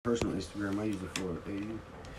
Personal Instagram. I use it for AU.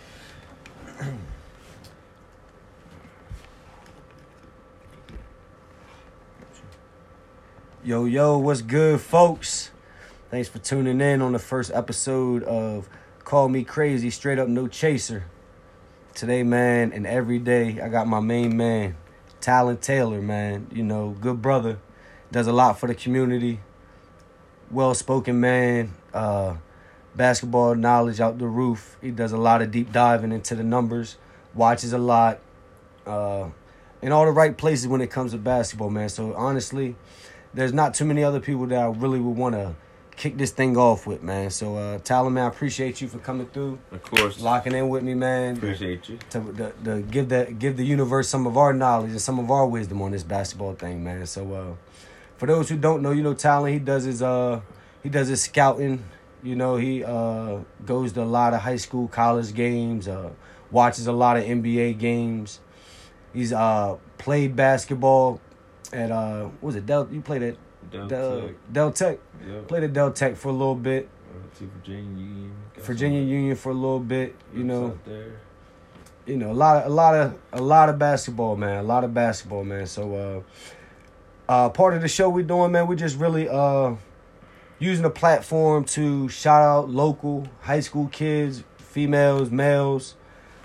Yo, what's good, folks? Thanks for tuning in on the first episode of Call Me Crazy, Straight Up No Chaser. Today, man, and every day, I got my main man, Talon Taylor, man. You know, good brother. Does a lot for the community. Well-spoken man. Basketball knowledge out the roof. He does a lot of deep diving into the numbers. Watches a lot. In all the right places when it comes to basketball, man. So, honestly, there's not too many other people that I really would want to kick this thing off with, man. So, Talon, man, I appreciate you for coming through. Of course. Locking in with me, man. Appreciate you. To give the universe some of our knowledge and some of our wisdom on this basketball thing, man. So, for those who don't know, you know, Talon, he does his scouting. You know, he goes to a lot of high school, college games, watches a lot of NBA games. He's played basketball at, what was it, you played at Del Tech? Yep. Played at Del Tech for a little bit. To Virginia Union for a little bit, you know. Up there. You know, a lot of basketball, man. A lot of basketball, man. So, part of the show we're doing, man, we just really using the platform to shout out local high school kids, females, males.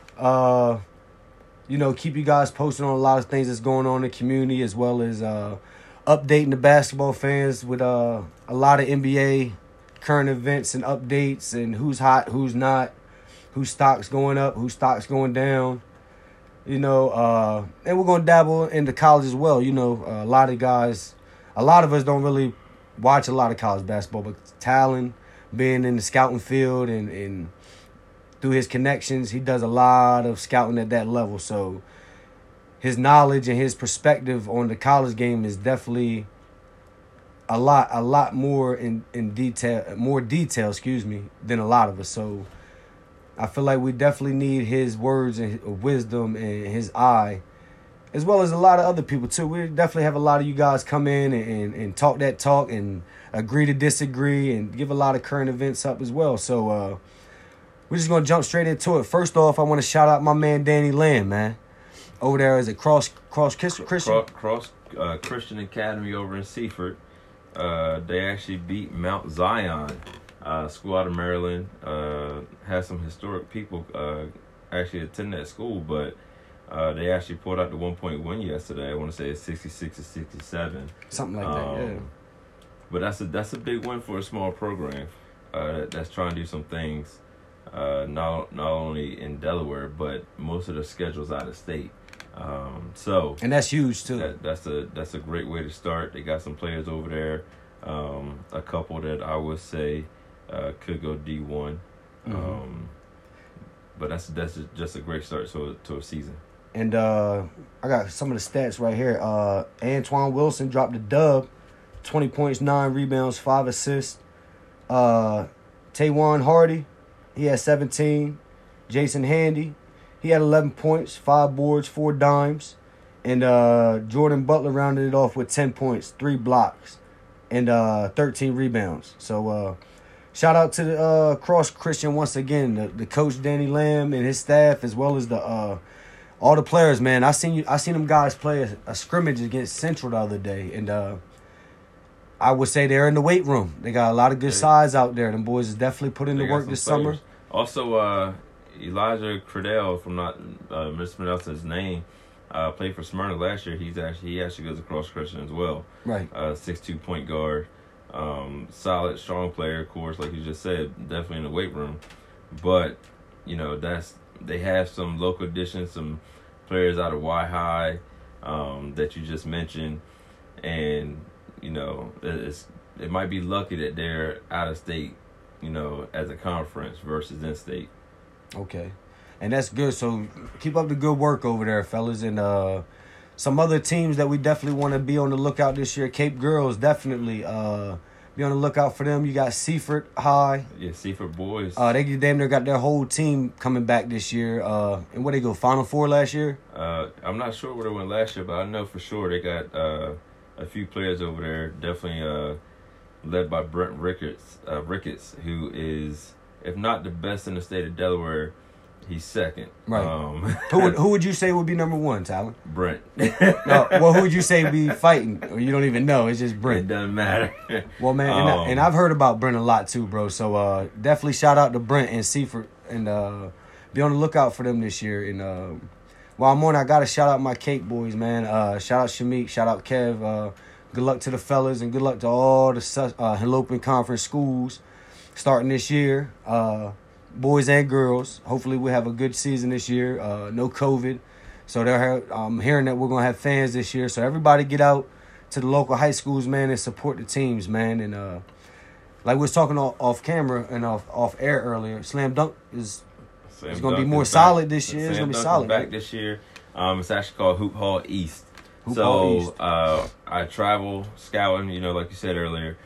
You know, keep you guys posted on a lot of things that's going on in the community, as well as updating the basketball fans with a lot of NBA current events and updates and who's hot, who's not, whose stock's going up, whose stock's going down. You know, and we're going to dabble into college as well. You know, a lot of us don't really watch a lot of college basketball, but Talon, being in the scouting field and through his connections, he does a lot of scouting at that level. So his knowledge and his perspective on the college game is definitely a lot more in detail, than a lot of us. So I feel like we definitely need his words and wisdom and his eye, as well as a lot of other people, too. We definitely have a lot of you guys come in and talk that talk and agree to disagree and give a lot of current events up as well. So we're just going to jump straight into it. First off, I want to shout out my man Danny Lamb, man. Over there, is it Cross Christian? Cross Christian Academy over in Seaford. They actually beat Mount Zion, school out of Maryland. Has some historic people actually attend that school, but they actually pulled out the 1-point win yesterday. I want to say it's 66-67. Something like that, yeah. But that's a big win for a small program that's trying to do some things, not only in Delaware, but most of the schedule's out of state. And that's huge too. That's a great way to start. They got some players over there, a couple that I would say could go D1. But that's just a great start to a season. And I got some of the stats right here. Antoine Wilson dropped a dub, 20 points, 9 rebounds, 5 assists. Taywan Hardy, he had 17. Jason Handy, he had 11 points, 5 boards, 4 dimes. And Jordan Butler rounded it off with 10 points, 3 blocks, and 13 rebounds. So shout out to the Cross Christian once again, the coach Danny Lamb and his staff, as well as the all the players, man. I seen them guys play a scrimmage against Central the other day, and I would say they're in the weight room. They got a lot of good size out there. Them boys is definitely put in the work this summer. Also, Elijah Cradell, from not mispronouncing his name, played for Smyrna last year. He actually goes across Christian as well. Right. 6'2" point guard. Solid, strong player, of course, like you just said, definitely in the weight room. But, you know, they have some local additions, some players out of Y-High that you just mentioned. And, you know, it might be lucky that they're out of state, you know, as a conference versus in state. Okay. And that's good. So keep up the good work over there, fellas. And some other teams that we definitely want to be on the lookout this year. Cape Girls, definitely be on the lookout for them. You got Seaford High. Yeah, Seaford boys. They damn near got their whole team coming back this year. And where they go, Final Four last year? I'm not sure where they went last year, but I know for sure they got a few players over there. Definitely led by Brent Ricketts, who is if not the best in the state of Delaware, he's second. Right. Who would you say would be number one, Tyler? Brent. No, well, who would you say be fighting? Or you don't even know. It's just Brent. It doesn't matter. Well, man, and I've heard about Brent a lot too, bro. So definitely shout out to Brent and Seifert, and be on the lookout for them this year. And while I'm on, I gotta shout out my Cape boys, man. Shout out Shamik, shout out Kev. Good luck to the fellas, and good luck to all the Henlopen Conference schools starting this year. Boys and girls. Hopefully we have a good season this year. No COVID. So I'm hearing that we're going to have fans this year. So everybody get out to the local high schools, man, and support the teams, man. And like we was talking off camera and off air earlier, Slam Dunk is going to be more solid this year. It's going to be solid. Back this year. It's actually called Hoop Hall East. I travel scouting, like you said earlier.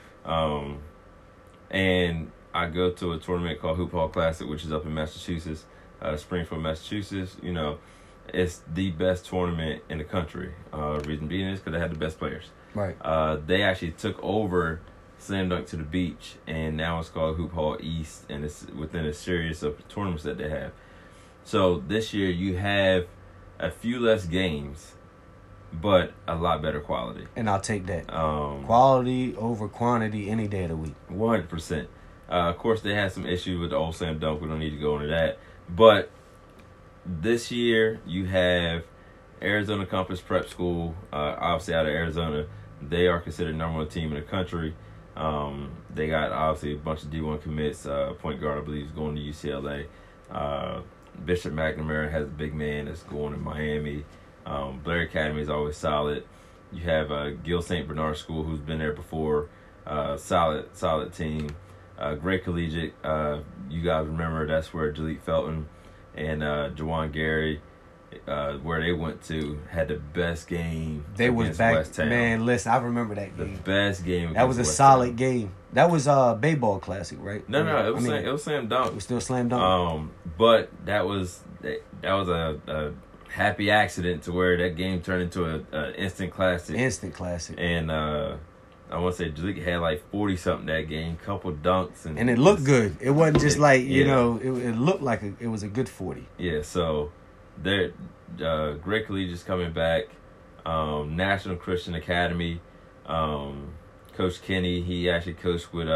And I go to a tournament called Hoop Hall Classic, which is up in Massachusetts, Springfield, Massachusetts. It's the best tournament in the country. Reason being is because they had the best players. Right. They actually took over Slam Dunk to the Beach, and now it's called Hoop Hall East, and it's within a series of tournaments that they have. So this year you have a few less games, but a lot better quality. And I'll take that. Quality over quantity any day of the week. 100%. Of course, they had some issues with the old Slam Dunk. We don't need to go into that. But this year, you have Arizona Compass Prep School, obviously out of Arizona. They are considered number one team in the country. They got, obviously, a bunch of D1 commits. Point guard, I believe, is going to UCLA. Bishop McNamara has a big man that's going to Miami. Blair Academy is always solid. You have Gil St. Bernard School, who's been there before. Solid team. Great collegiate. You guys remember that's where Jalik Felton and Jawan Gary, where they went to, had the best game. They was back, West man. Listen, I remember that game. The best game. That was a solid game. That was Baseball Classic, right? No, it was Slam Dunk. It was still Slam Dunk. But that was a happy accident to where that game turned into an instant classic. And I want to say Jalik had like 40-something that game, couple dunks. And it looked good. It wasn't just like, it looked like it was a good 40. Yeah, so they're great collegiates coming back. National Christian Academy. Coach Kenny, he actually coached with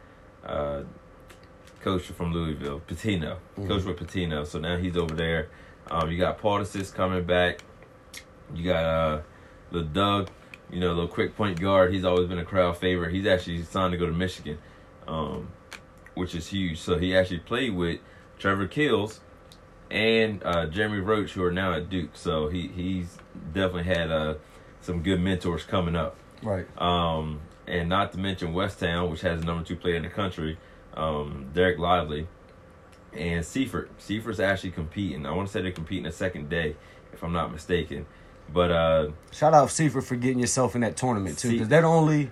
coach from Louisville, Patino. Mm-hmm. Coach with Patino, so now he's over there. You got Paulus coming back. You got little Doug, little quick point guard. He's always been a crowd favorite. He's actually signed to go to Michigan, which is huge. So he actually played with Trevor Kills and Jeremy Roach, who are now at Duke. So he's definitely had some good mentors coming up. Right. And not to mention Westtown, which has the number 2 player in the country, Derek Lively. And Seifert. Seifert's actually competing. I want to say they're competing the second day, if I'm not mistaken. But shout out Seifert for getting yourself in that tournament too, because they're the only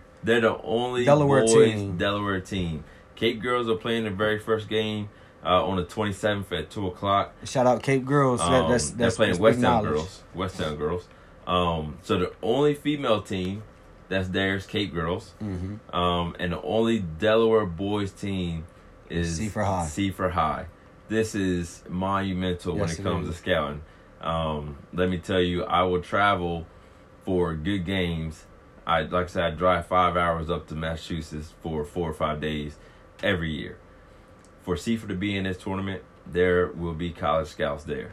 Delaware team. Cape Girls are playing the very first game on the 27th at 2:00. Shout out Cape Girls. They're playing Westtown Girls. So the only female team that's there is Cape Girls. Mm-hmm. And the only Delaware boys team is Seifert High. This is monumental when it comes to scouting. Let me tell you, I will travel for good games. I drive 5 hours up to Massachusetts for 4 or 5 days every year. For Seifert to be in this tournament, there will be college scouts there.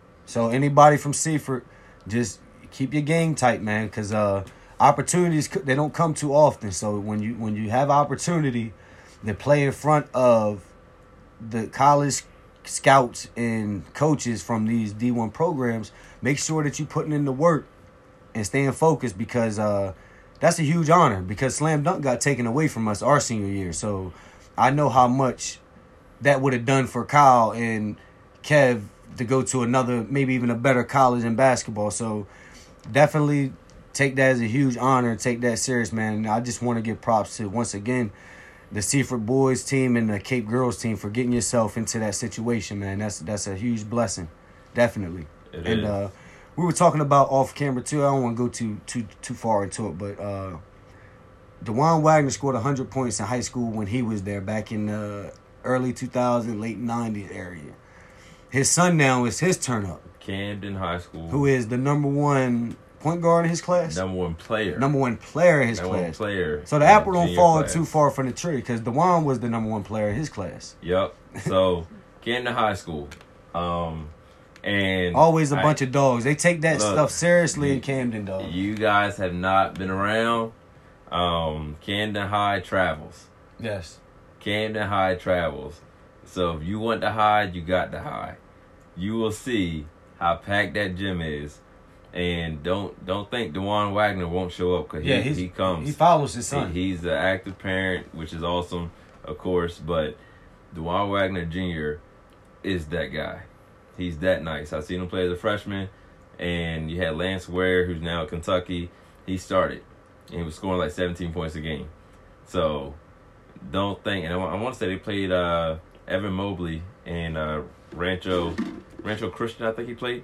So anybody from Seifert, just keep your game tight, man, because opportunities, they don't come too often. So when you have opportunity to play in front of the college scouts and coaches from these D1 programs, make sure that you're putting in the work and staying focused, because that's a huge honor, because Slam Dunk got taken away from us our senior year. So I know how much that would have done for Kyle and Kev to go to another, maybe even a better college in basketball. So definitely take that as a huge honor and take that serious, man. And I just want to give props to, once again, the Seifert boys team and the Cape Girls team for getting yourself into that situation, man. That's a huge blessing, definitely. It is. We were talking about off camera too. I don't want to go too far into it, but DeJuan Wagner scored 100 points in high school when he was there back in early 2000, late 90s area. His son now is his turn up. Camden High School. Who is the number one point guard in his class? Number one player. Number one player in his number class. One player. So the apple don't fall class. too far from the tree because DeJuan was the number one player in his class. Yep. So Camden High School. And always a bunch of dogs. They take that look, stuff seriously in Camden, dog. You guys have not been around. Camden High travels. Yes. Camden High travels. So if you want to hide, you got to hide. You will see how packed that gym is. And don't think DeJuan Wagner won't show up because he comes. He follows his son. He's an active parent, which is awesome, of course. But DeJuan Wagner Jr. is that guy. He's that nice. I seen him play as a freshman, and you had Lance Ware, who's now at Kentucky. He started, and he was scoring like 17 points a game. So don't think. And I want to say they played Evan Mobley and Rancho Christian. I think he played.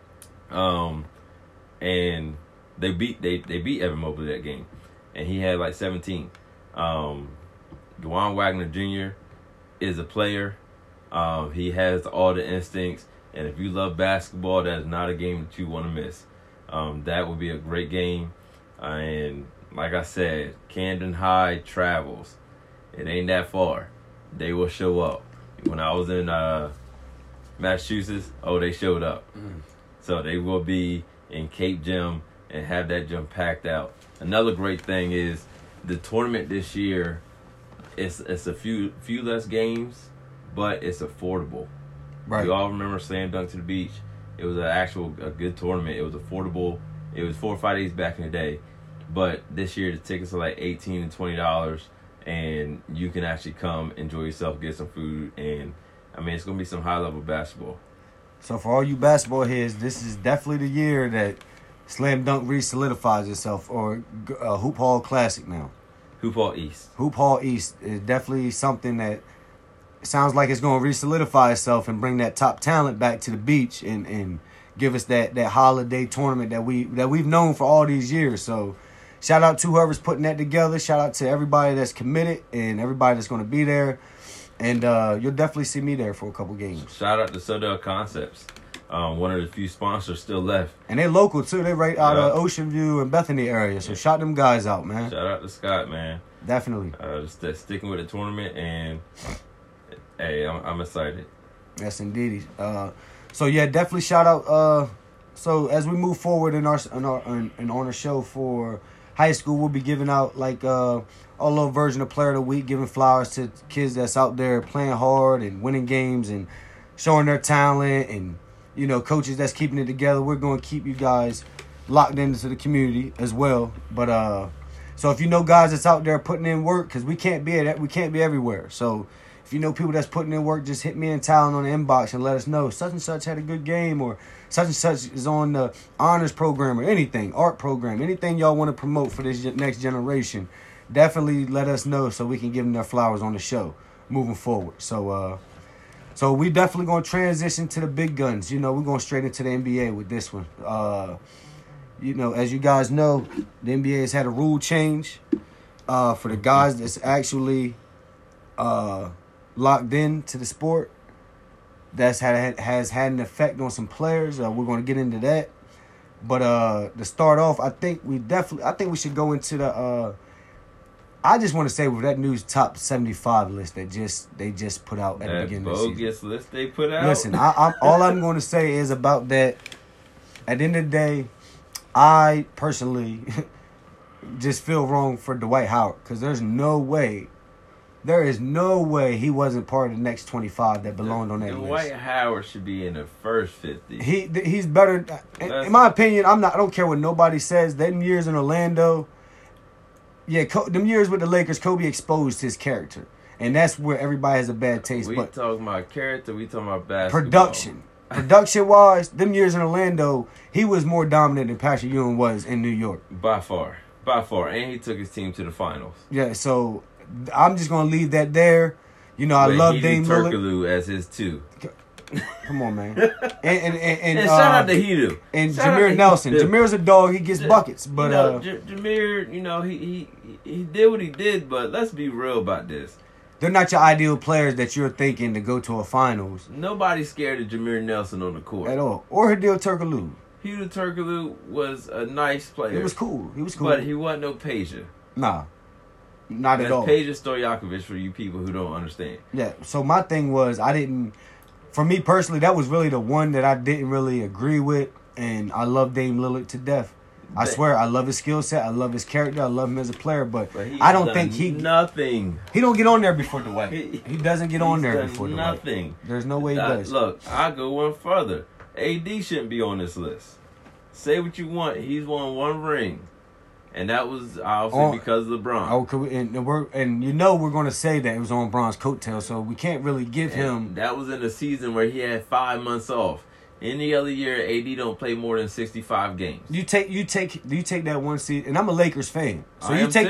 And they beat Evan Mobley that game, and he had like 17. DeJuan Wagner Jr. is a player. He has all the instincts, and if you love basketball, that is not a game that you want to miss. That would be a great game, and like I said, Camden High travels. It ain't that far. They will show up. When I was in Massachusetts, they showed up. So they will be in Cape Gym and have that gym packed out. Another great thing is the tournament this year. It's a few less games, but it's affordable. Right. You all remember Slam Dunk to the Beach? It was a good tournament. It was affordable. It was 4 or 5 days back in the day, but this year the tickets are like $18 and $20, and you can actually come enjoy yourself, get some food, and I mean it's gonna be some high level basketball. So for all you basketball heads, this is definitely the year that Slam Dunk re-solidifies itself, or Hoop Hall Classic now. Hoop Hall East. Hoop Hall East is definitely something that sounds like it's going to re-solidify itself and bring that top talent back to the beach and give us that holiday tournament that we've known for all these years. So shout out to whoever's putting that together. Shout out to everybody that's committed and everybody that's going to be there. And you'll definitely see me there for a couple games. Shout out to Sodell Concepts. One of the few sponsors still left. And they local, too. They right out of Ocean View and Bethany area. So shout them guys out, man. Shout out to Scott, man. Definitely. Just sticking with the tournament. And, hey, I'm excited. Yes, indeed. So, yeah, definitely shout out. So, as we move forward on our show for high school, we'll be giving out, like, a little version of Player of the Week, giving flowers to kids that's out there playing hard and winning games and showing their talent, and, you know, coaches that's keeping it together. We're going to keep you guys locked into the community as well. But so if you know guys that's out there putting in work, because we can't be everywhere. So if you know people that's putting in work, just hit me and Talon on the inbox and let us know such and such had a good game, or such and such is on the honors program, or anything, art program, anything y'all want to promote for this next generation. Definitely let us know so we can give them their flowers on the show moving forward. So we definitely going to transition to the big guns. You know, we're going straight into the NBA with this one. You know, as you guys know, the NBA has had a rule change for the guys that's actually locked in to the sport. Has had an effect on some players. We're going to get into that. But to start off, I think we should go into the I just want to say with that news top 75 list that they just put out at the beginning of the season. Bogus list they put out. Listen, all I'm going to say is about that. At the end of the day, I personally just feel wrong for Dwight Howard, because there is no way he wasn't part of the next 25 that belonged on that list. Dwight Howard should be in the first 50. He's better. In my opinion, I don't care what nobody says. Them years in Orlando. Yeah, them years with the Lakers, Kobe exposed his character. And that's where everybody has a bad taste. We talking about character, we talking about basketball. Production-wise, them years in Orlando, he was more dominant than Patrick Ewing was in New York. By far. And he took his team to the finals. Yeah, so I'm just going to leave that there. You know, I love Dame Lillard. Turkoglu as his two. Come on, man. And shout out to Hedo. And Jameer Nelson. Jameer's a dog. He gets buckets. But Jameer, he did what he did, but let's be real about this. they're not your ideal players that you're thinking to go to a finals Nobody's scared of Jameer Nelson on the court. at all. Or Hideo Turkoglu. Hideo Turkoglu was a nice player. He was cool. But he wasn't no Peja. Nah. Not at all. Peja Stojakovic for you people who don't understand. Yeah. So my thing was for me personally, that was really the one that I didn't really agree with. And I love Dame Lillard to death. I swear, I love his skill set. I love his character. I love him as a player. But I don't think nothing. He don't get on there before Dwight. He doesn't get on there before Dwight. Nothing. There's no way he does. Look, I go one further. AD shouldn't be on this list. Say what you want. He's won one ring, and that was obviously because of LeBron. And we're going to say that it was on LeBron's coattails, so we can't really give him. That was in a season where he had 5 months off. Any other year, AD don't play more than 65 games. You take that one season, and I'm a Lakers fan. So you take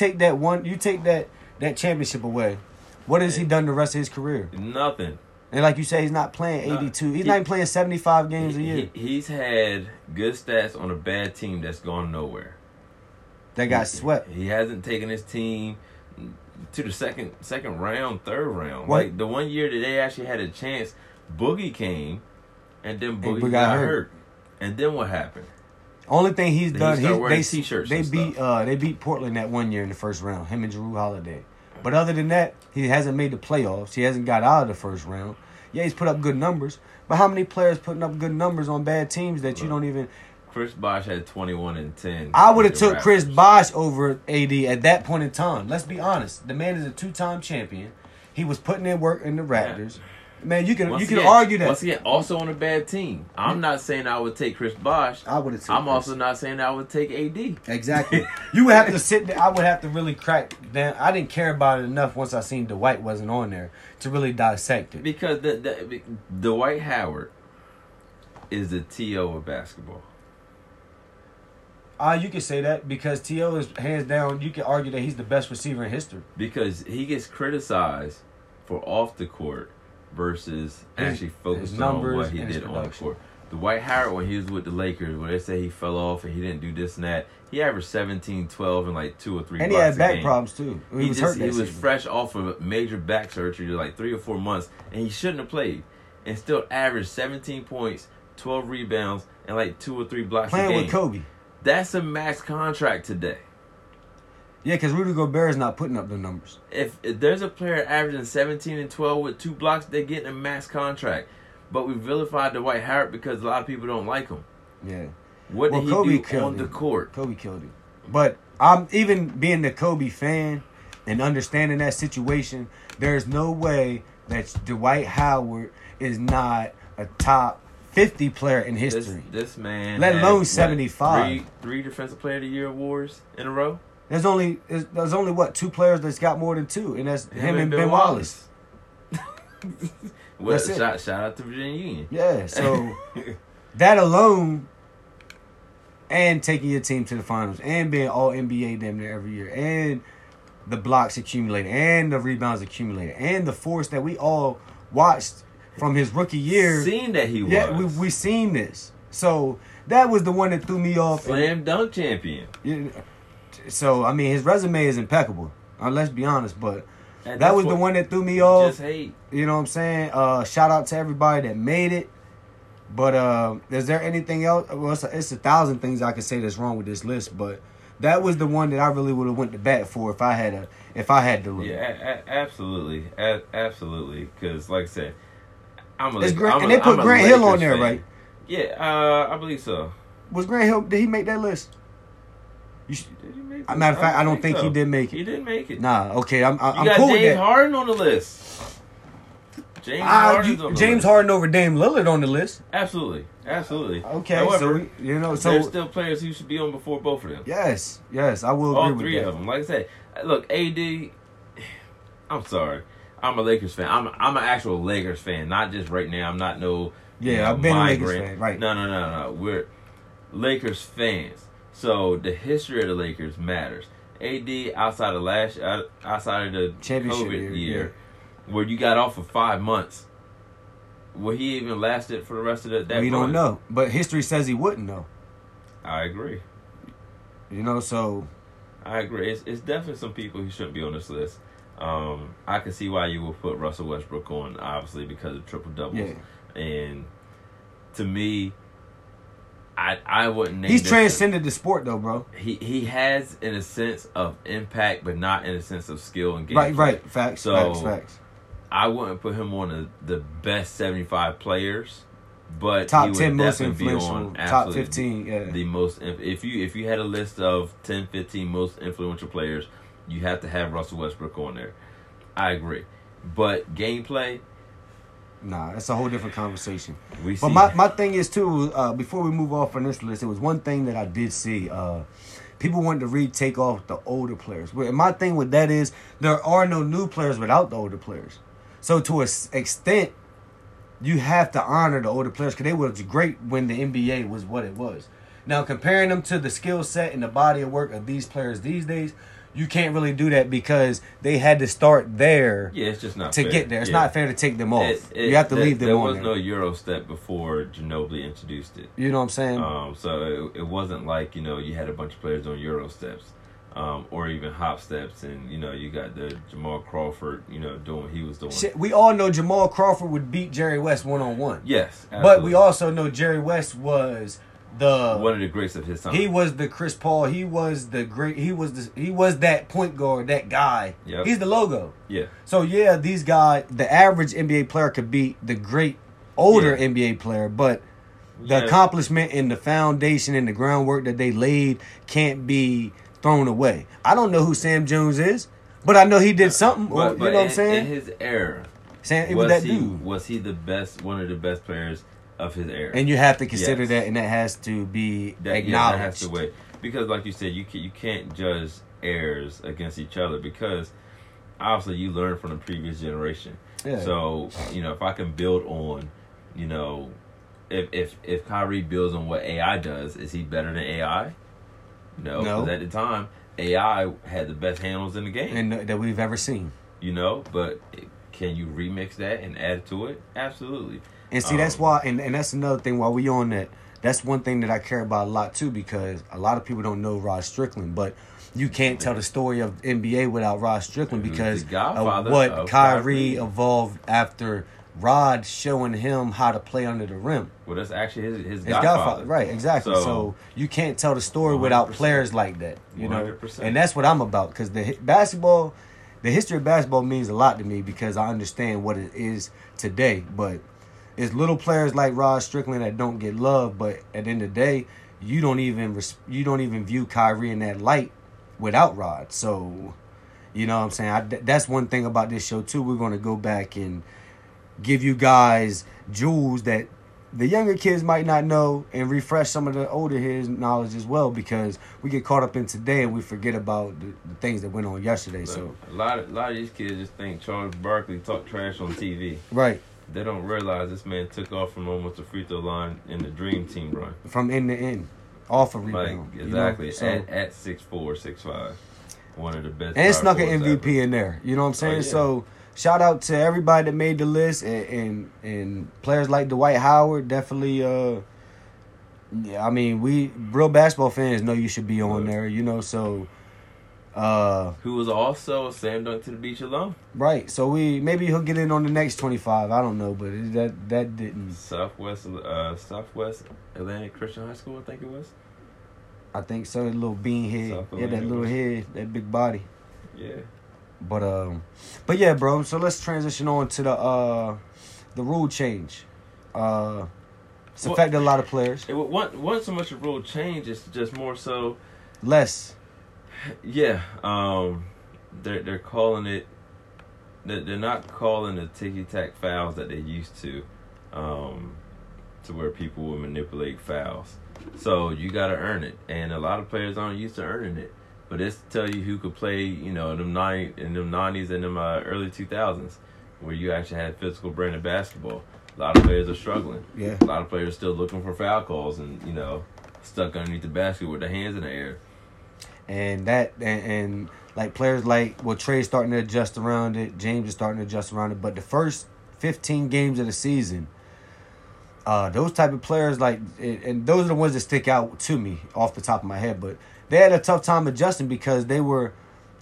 that championship away. What has he done the rest of his career? Nothing. And like you say, he's not playing 82. He's not even playing 75 games a year. He's had good stats on a bad team that's gone nowhere. That got swept. He hasn't taken his team to the second round, third round. What? Like the one year that they actually had a chance, Boogie came, and then Boogie got hurt. And then what happened? Only thing he's done, t-shirts they beat Portland that one year in the first round. Him and Jrue Holiday. But other than that, he hasn't made the playoffs. He hasn't got out of the first round. Yeah, he's put up good numbers. But how many players putting up good numbers on bad teams that you don't even... Chris Bosh had 21 and 10. I would have took Chris Bosh over AD at that point in time. Let's be honest. The man is a 2-time champion. He was putting in work in the Raptors. Yeah. Man, you can argue that. Once again, also on a bad team. I'm not saying I would take Chris Bosh. I'm also not saying I would take AD. Exactly. You would have to sit there. I would have to really crack down. I didn't care about it enough once I seen Dwight wasn't on there to really dissect it. Because Dwight Howard is the T.O. of basketball. You can say that because T.O. is hands down. You can argue that he's the best receiver in history. Because he gets criticized for off the court versus actually focusing on what he did on the court. Dwight Howard, when he was with the Lakers, where they say he fell off and he didn't do this and that, he averaged 17, 12, and like 2 or 3 blocks a game. And he had back problems too. He was fresh off of major back surgery, like 3 or 4 months, and he shouldn't have played. And still averaged 17 points, 12 rebounds, and like 2 or 3 blocks a game. Playing with Kobe. That's a max contract today. Yeah, because Rudy Gobert is not putting up the numbers. If there's a player averaging 17 and 12 with 2 blocks, they're getting a max contract. But we vilified Dwight Howard because a lot of people don't like him. Yeah. What did he do on the court? Kobe killed him. But I'm even being the Kobe fan and understanding that situation, there's no way that Dwight Howard is not a top 50 player in history. This man, let alone 75. Three Defensive Player of the Year awards in a row. There's only 2 players that's got more than 2, and that's him and Ben Wallace. Well, shout out to Virginia Union. Yeah, so that alone, and taking your team to the finals, and being all NBA damn near every year, and the blocks accumulated, and the rebounds accumulated, and the force that we all watched from his rookie year. Seen that he was. Yeah, we seen this. So that was the one that threw me off. Slam dunk champion. Yeah. So, I mean, his resume is impeccable. Let's be honest, but that was the one that threw me off. Just hate. You know what I'm saying? Shout out to everybody that made it. But is there anything else? Well, it's 1,000 things I could say that's wrong with this list, but that was the one that I really would have went to bat for if I had to look. Yeah, absolutely, absolutely. Because, like I said, they put Grant Hill on there, right? Yeah, I believe so. Was Grant Hill? Did he make that list? Did he make that? Matter of fact, I don't think he did make it. He didn't make it. Nah, okay, I'm cool with that. You got James Harden on the list. James Harden over Dame Lillard on the list. Absolutely. Okay, however, so there's still players who should be on before both of them. Yes, I will agree with that. All 3 of them. Like I said, look, AD. I'm sorry, I'm a Lakers fan. I'm an actual Lakers fan, not just right now. I'm not I've been a Lakers fan, right? No. We're Lakers fans. So the history of the Lakers matters. AD outside of the championship COVID year, where you got off for 5 months, will he even lasted for the rest of that? We don't know, but history says he wouldn't know. I agree. So I agree. It's definitely some people who shouldn't be on this list. I can see why you would put Russell Westbrook on, obviously, because of triple doubles. Yeah. And to me, I wouldn't name He's this transcended the sport, though, bro. He has, in a sense of impact, but not in a sense of skill and game. Right. Facts. Facts. I wouldn't put him on the best 75 players, but top he would 10 most definitely be influential, on top 15. Yeah. the most. If you had a list of 10, 15 most influential players, you have to have Russell Westbrook on there. I agree, but gameplay. Nah, that's a whole different conversation. But my thing is too. Before we move off on this list, it was one thing that I did see. People wanted to retake off the older players. And my thing with that is there are no new players without the older players. So to an extent, you have to honor the older players because they were great when the NBA was what it was. Now, comparing them to the skill set and the body of work of these players these days, you can't really do that because they had to start there. Yeah, it's just not to fair. Get there. It's not fair to take them off. You have to leave them on there. There was no Euro step before Ginobili introduced it. You know what I'm saying? So it wasn't like, you had a bunch of players doing Euro steps. Or even hop steps, and you got the Jamal Crawford, doing what he was doing. Shit, we all know Jamal Crawford would beat Jerry West 1-on-1. Yes, absolutely. But we also know Jerry West was one of the greats of his time. He was the Chris Paul. He was the great. He was that point guard, that guy. Yep. He's the logo. Yeah. So yeah, these guys, the average NBA player could beat the great older NBA player, but the accomplishment and the foundation and the groundwork that they laid can't be thrown away. I don't know who Sam Jones is, but I know he did something. But you know what I'm saying? In his era, was he the best? One of the best players of his era. And you have to consider that, and that has to be acknowledged. Yeah, that has to wait. Because, like you said, you can't judge eras against each other because obviously you learn from the previous generation. Yeah. So if I can build on, if Kyrie builds on what AI does, is he better than AI? No. Because at the time, AI had the best handles in the game, and that we've ever seen. But can you remix that and add to it? Absolutely. And see, that's why, and that's another thing while we on that, that's one thing that I care about a lot too, because a lot of people don't know Rod Strickland, but you can't tell the story of NBA without Rod Strickland because of what Kyrie evolved after Rod showing him how to play under the rim. Well, that's actually his godfather. Right, exactly. So you can't tell the story 100%. Without players like that, 100%. And that's what I'm about, because the history of basketball means a lot to me because I understand what it is today, but it's little players like Rod Strickland that don't get love, but at the end of the day, you don't even view Kyrie in that light without Rod. So, you know what I'm saying? That's one thing about this show too. We're going to go back and give you guys jewels that the younger kids might not know and refresh some of the older kids' knowledge as well, because we get caught up in today and we forget about the things that went on yesterday. So a lot of these kids just think Charles Barkley talked trash on TV. Right. They don't realize this man took off from almost the free throw line in the Dream Team run. From end to end. Off a rebound. Exactly. So, at 6'4", 6'5". One of the best. And snuck an MVP ever. In there. You know what I'm saying? Oh, yeah. So shout out to everybody that made the list and players like Dwight Howard. Definitely, I mean, we real basketball fans know you should be on there, so... who was also a Sam Dunk to the Beach alum. Right. So maybe he'll get in on the next 25. I don't know, but that didn't... Southwest Atlantic Christian High School, I think it was. I think so. A little bean head. Yeah, that little head, that big body. Yeah. But yeah, bro. So let's transition on to the rule change. It's affected a lot of players. It wasn't so much a rule change. It's just more so less. Yeah. They're calling it. They're not calling the ticky-tack fouls that they used to where people will manipulate fouls. So you got to earn it, and a lot of players aren't used to earning it. But it's to tell you who could play, in them 90s and them early 2000s, where you actually had physical brand of basketball. A lot of players are struggling. Yeah. A lot of players are still looking for foul calls and stuck underneath the basket with their hands in the air. And and like players Trey's starting to adjust around it. James is starting to adjust around it. But the first 15 games of the season, those type of players and those are the ones that stick out to me off the top of my head. But they had a tough time adjusting because they were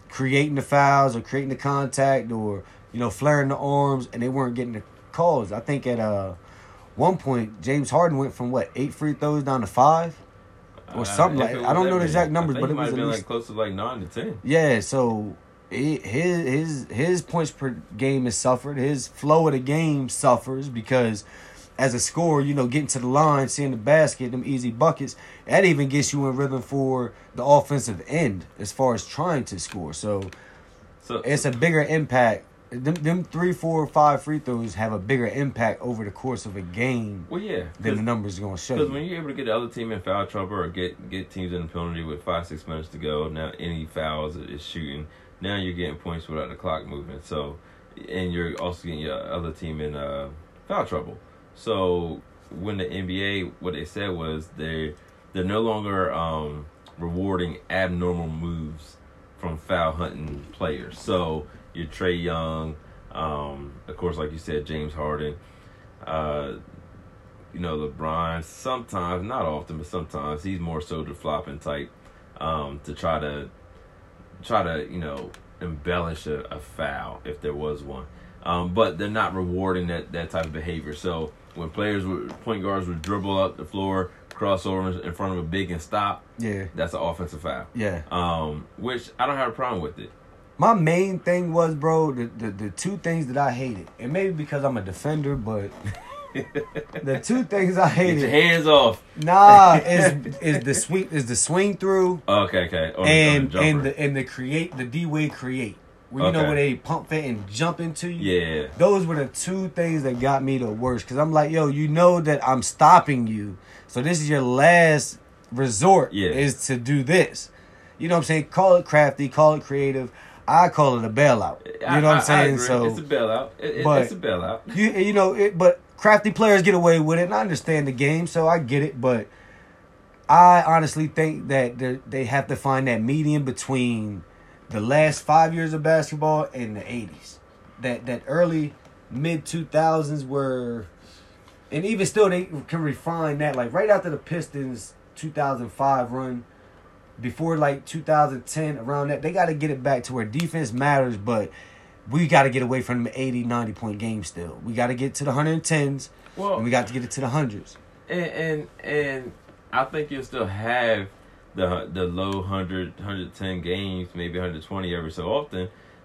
creating the fouls or creating the contact or, flaring the arms, and they weren't getting the calls. I think at one point, James Harden went from, 8 free throws down to 5? Or something like that. I don't know the exact numbers, but it was at least close to 9 to 10. Yeah, so his points per game is suffered. His flow of the game suffers because as a scorer, getting to the line, seeing the basket, them easy buckets, that even gets you in rhythm for the offensive end as far as trying to score. So it's a bigger impact. Them 3, 4, 5 free throws have a bigger impact over the course of a game. Well, yeah, than the numbers are going to show. Because when you're able to get the other team in foul trouble or get teams in the penalty with 5-6 minutes to go, now any fouls is shooting. Now you're getting points without the clock moving. So, and you're also getting your other team in foul trouble. So when the NBA, what they said was they're no longer rewarding abnormal moves from foul hunting players. So your Trae Young, of course, like you said, James Harden, LeBron. Sometimes, not often, but sometimes he's more so the flopping type to try to embellish a foul if there was one. But they're not rewarding that type of behavior. So when point guards would dribble up the floor, cross over in front of a big and stop, that's an offensive foul. Yeah. Which I don't have a problem with it. My main thing was, bro, the two things that I hated, and maybe because I'm a defender, but the two things I hated. Get your hands off. Nah, is the swing through. Okay. And the D-Way create. Where where they pump fake and jump into you? Yeah. Those were the two things that got me the worst. Because I'm like, yo, that I'm stopping you. So this is your last resort is to do this. You know what I'm saying? Call it crafty, call it creative. I call it a bailout. You know what I'm saying? I agree. So it's a bailout. It's a bailout. But crafty players get away with it, and I understand the game, so I get it. But I honestly think that they have to find that medium between the last 5 years of basketball and the 80s. That early, mid-2000s were... And even still, they can refine that. Like, right after the Pistons 2005 run, before, 2010, around that, they got to get it back to where defense matters, but we got to get away from the 80, 90-point games still. We got to get to the 110s, and we got to get it to the 100s. And I think you'll still have the low 100, 110 games, maybe 120 every so often,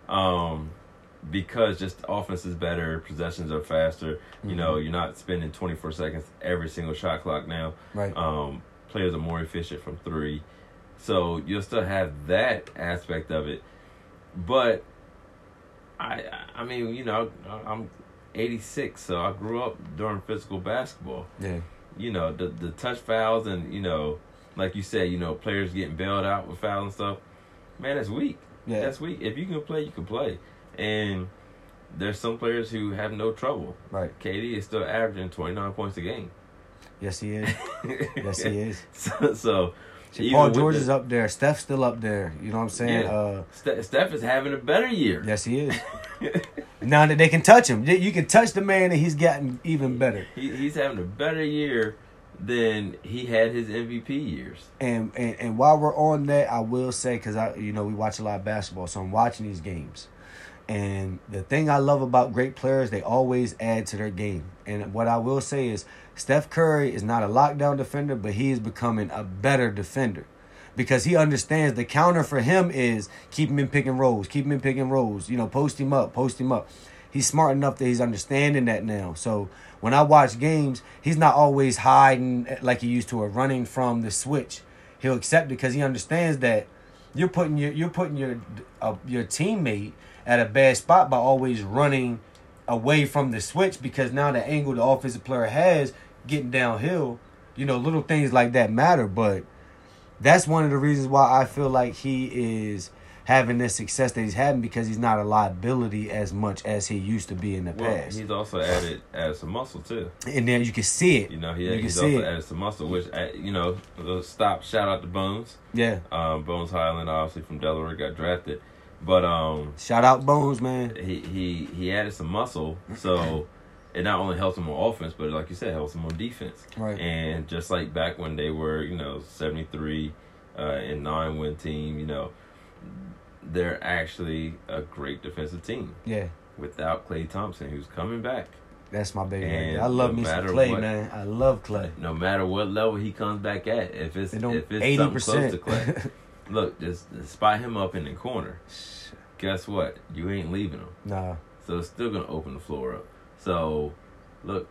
because just offense is better, possessions are faster. Mm-hmm. You're not spending 24 seconds every single shot clock now. Right. Players are more efficient from 3. So you'll still have that aspect of it. But, I mean, I'm 86, so I grew up during physical basketball. Yeah. The touch fouls and, like you said, players getting bailed out with fouls and stuff. Man, that's weak. Yeah. That's weak. If you can play, you can play. And there's some players who have no trouble. Right. KD is still averaging 29 points a game. Yes, he is. Yes, he is. So Paul George is up there. Steph's still up there. You know what I'm saying? Yeah. Steph is having a better year. Yes, he is. Now that they can touch him. You can touch the man and he's gotten even better. He's having a better year than he had his MVP years. And while we're on that, I will say, because we watch a lot of basketball, so I'm watching these games. And the thing I love about great players, they always add to their game. And what I will say is Steph Curry is not a lockdown defender, but he is becoming a better defender. Because he understands the counter for him is keep him in pick and rolls, post him up. He's smart enough that he's understanding that now. So when I watch games, he's not always hiding like he used to or running from the switch. He'll accept it because he understands that you're putting your teammate at a bad spot by always running away from the switch, because now the angle the offensive player has getting downhill, little things like that matter. But that's one of the reasons why I feel like he is having this success that he's having, because he's not a liability as much as he used to be in the past. He's also added some muscle too, and then you can see it. He's also added some muscle, which shout out to Bones. Yeah, Bones Highland, obviously from Delaware, got drafted. But shout out Bones, man. He added some muscle, so it not only helps him on offense, but like you said, helps him on defense. Right. And just like back when they were, 73 and 9 win team, they're actually a great defensive team. Yeah. Without Klay Thompson, who's coming back. That's my baby. And I love no me some matter Klay, what- man. I love Klay. No matter what level he comes back at, if it's They don't- something close 80%. to Klay, look, just spot him up in the corner. Guess what? You ain't leaving him. Nah. So it's still gonna open the floor up. So, look,